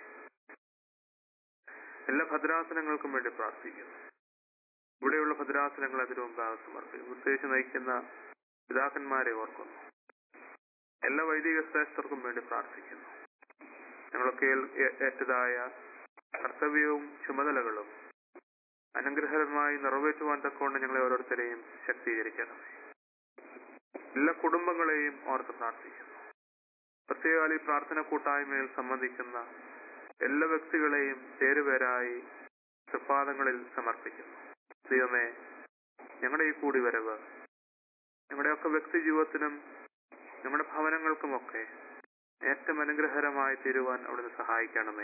എല്ലാ ഭദ്രാസനങ്ങൾക്കും വേണ്ടി പ്രാർത്ഥിക്കുന്നു. ഇവിടെയുള്ള ഭദ്രാസനങ്ങൾ അതിനു മുമ്പാകെ സമർപ്പിക്കുന്നു. പ്രത്യേകിച്ച് നയിക്കുന്ന പിതാക്കന്മാരെ ഓർക്കുന്നു. എല്ലാ വൈദിക ശ്രേഷ്ഠർക്കും വേണ്ടി പ്രാർത്ഥിക്കുന്നു. ഞങ്ങളൊക്കെ ഏറ്റതായ കർത്തവ്യവും ചുമതലകളും അനുഗ്രഹകരമായി നിറവേറ്റുവാൻ തക്കൊണ്ട് ഞങ്ങളെ ഓരോരുത്തരെയും ശക്തീകരിക്കണമേ. എല്ലാ കുടുംബങ്ങളെയും ഓർത്ത് പ്രാർത്ഥിക്കുന്നു. പ്രത്യേക ഈ പ്രാർത്ഥന കൂട്ടായ്മയിൽ സംബന്ധിക്കുന്ന എല്ലാ വ്യക്തികളെയും പേരുപേരായി തൃപ്പാദങ്ങളിൽ സമർപ്പിക്കുന്നു. ദൈവമേ, ഞങ്ങളുടെ ഈ കൂടിവരവ് ഞങ്ങളുടെയൊക്കെ വ്യക്തി ജീവിതത്തിനും നമ്മുടെ ഭവനങ്ങൾക്കുമൊക്കെ ഏറ്റവും അനുഗ്രഹകരമായി തീരുവാൻ അവിടുന്ന് സഹായിക്കണമേ.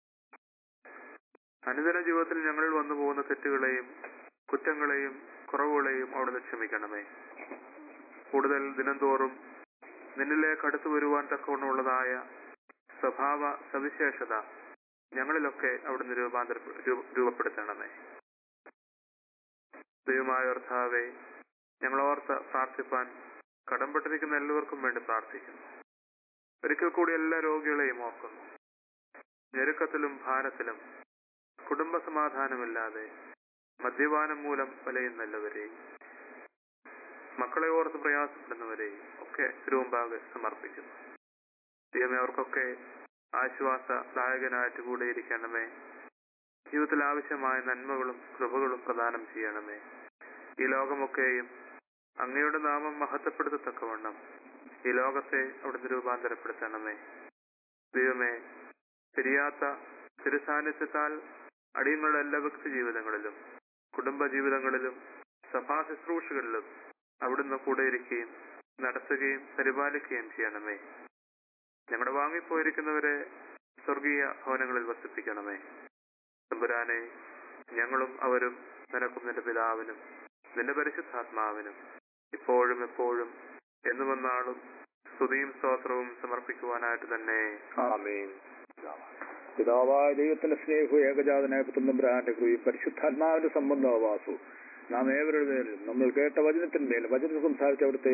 അനുദിന ജീവിതത്തിൽ ഞങ്ങളിൽ വന്നു പോകുന്ന തെറ്റുകളെയും കുറ്റങ്ങളെയും കുറവുകളെയും അവിടുന്ന് ക്ഷമിക്കണമേ. കൂടുതൽ ദിനംതോറും നിന്നിലേക്ക് അടുത്തു വരുവാൻ തക്കവണ്ണമുള്ളതായ സ്വഭാവ സവിശേഷത ഞങ്ങളിലൊക്കെ അവിടുന്ന് രൂപാന്തര രൂപപ്പെടുത്തണമേ. ദൈവമായ കർത്താവേ, ഞങ്ങളോർത്ത് പ്രാർത്ഥിപ്പാൻ കടംപെട്ടിരിക്കുന്ന എല്ലാവർക്കും വേണ്ടി പ്രാർത്ഥിക്കുന്നു. ഒരിക്കൽ കൂടി എല്ലാ രോഗികളെയും ഓർക്കുന്നു. ഞെരുക്കത്തിലും ഭാരത്തിലും കുടുംബ സമാധാനമില്ലാതെ മദ്യപാനം മൂലം വലയുന്നവരെയും മക്കളെ ഓർത്ത് പ്രയാസപ്പെടുന്നവരെയും ഒക്കെ തിരുമുമ്പാകെ സമർപ്പിക്കുന്നു. ദൈവമേ, അവർക്കൊക്കെ ആശ്വാസദായകനായിട്ട് കൂടെയിരിക്കണമേ. ജീവിതത്തിൽ ആവശ്യമായ നന്മകളും കൃപകളും പ്രദാനം ചെയ്യണമേ. ഈ ലോകമൊക്കെയും അങ്ങയുടെ നാമം മഹത്വപ്പെടുത്തത്തക്കവണ്ണം ഈ ലോകത്തെ അവിടുന്ന് രൂപാന്തരപ്പെടുത്തണമേ. ദൈവമേ, തിരിയാത്ത തിരുസാന്നിധ്യത്താൽ അടിയങ്ങളുടെ എല്ലാ വ്യക്തി ജീവിതങ്ങളിലും കുടുംബ ജീവിതങ്ങളിലും സഭാ ശുശ്രൂഷകളിലും അവിടുന്ന് കൂടെയിരിക്കുകയും നടത്തുകയും പരിപാലിക്കുകയും ചെയ്യണമേ. ഞങ്ങളുടെ വാങ്ങിപ്പോയിരിക്കുന്നവരെ സ്വർഗീയ ഭവനങ്ങളിൽ വസിപ്പിക്കണമേ. തമ്പുരാനെ, ഞങ്ങളും അവരും നിനക്കും നിന്റെ പിതാവിനും നിന്റെ പരിശുദ്ധാത്മാവിനും ഇപ്പോഴും എപ്പോഴും എന്നു വന്നാളും സ്തുതിയും സ്തോത്രവും സമർപ്പിക്കുവാനായിട്ട് തന്നെ. ആമേൻ. പിതാവായ ദൈവത്തിന്റെ സ്നേഹവും ഏകജാതനായ പുത്രന്റെ കൃപയും പരിശുദ്ധാത്മാവിന്റെ സംബന്ധവാസു നാം ഏവരുടെ മേലും നമ്മൾ കേട്ട വചനത്തിന്മേലും വചനം സംസാരിച്ച അവിടുത്തെ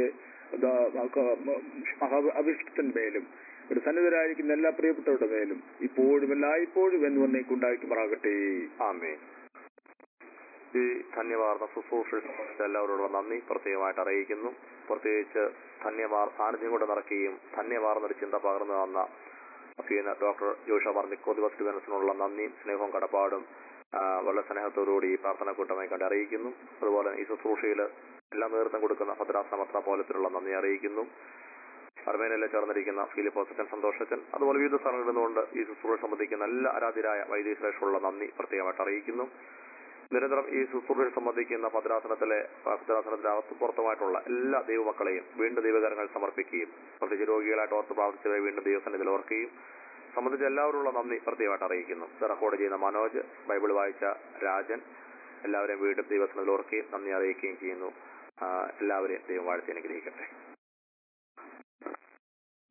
അഭിഷ്ടത്തിന്മേലും ഒരു സന്നിധരായിരിക്കുന്ന എല്ലാ പ്രിയപ്പെട്ടവരുടെ മേലും ഇപ്പോഴും എല്ലായ്പ്പോഴും എന്ന് വന്നേക്കുണ്ടായിട്ടുമാറാകട്ടെ. ആമേൻ. ഈ ധന്യവാർന്ന ശുശ്രൂഷ എല്ലാവരോടും നന്ദി പ്രത്യേകമായിട്ട് അറിയിക്കുന്നു. പ്രത്യേകിച്ച് ധന്യവാർ സാന്നിധ്യം കൊണ്ട് നിറയ്ക്കുകയും ധന്യവാർന്നൊരു ചിന്ത പകർന്നു തന്ന അഭിനന്ദ ഡോക്ടർ ജോഷ നിക്കോദിമസ് ദിവസത്തിനുള്ള നന്ദിയും സ്നേഹവും കടപ്പാടും വളരെ സ്നേഹത്തോടുകൂടി ഈ പ്രാർത്ഥന കൂട്ടമായി കണ്ട് അറിയിക്കുന്നു. അതുപോലെ ഈ ശുശ്രൂഷയിൽ എല്ലാം നേതൃത്വം കൊടുക്കുന്ന ഭദ്രാസന മെത്രാപ്പോലീസിനുള്ള നന്ദി അറിയിക്കുന്നു. അർമേനിയയിൽ ചേർന്നിരിക്കുന്ന ഫിലിപ്പോസച്ചൻ, സന്തോഷച്ചൻ, അതുപോലെ വിവിധ സ്ഥലങ്ങളിൽ നിന്നുകൊണ്ട് ഈ ശുശ്രൂഷ സംബന്ധിക്കുന്ന എല്ലാ ആരാധ്യരായ വൈദിക ശ്രേഷ്ഠമുള്ള നന്ദി പ്രത്യേകമായിട്ട് അറിയിക്കുന്നു. നിരന്തരം ഈ ശുശ്രൂഷയിൽ സംബന്ധിക്കുന്ന ഭദ്രാസനത്തിലെ ഭദ്രാസനത്തിലെ അകത്തും പുറത്തുമായിട്ടുള്ള എല്ലാ ദൈവമക്കളെയും വീണ്ടും ദൈവകരങ്ങൾ സമർപ്പിക്കുകയും പ്രത്യേകിച്ച് രോഗികളായിട്ട് ഓർത്ത് പ്രാർത്ഥിച്ചവരെ വീണ്ടും ദൈവസന്നിധിയിൽ ഓർക്കുകയും സംബന്ധിച്ച് എല്ലാവരുള്ള നന്ദി പ്രത്യേകമായിട്ട് അറിയിക്കുന്നു. റെക്കോർഡ് ചെയ്യുന്ന മനോജ്, ബൈബിൾ വായിച്ച രാജൻ, എല്ലാവരെയും വീണ്ടും ദൈവസന്നിധിയിൽ ഓർക്കുകയും നന്ദി അറിയിക്കുകയും ചെയ്യുന്നു. എല്ലാവരെയും ദൈവം വാഴ്ത്തി അനുഗ്രഹിക്കട്ടെ.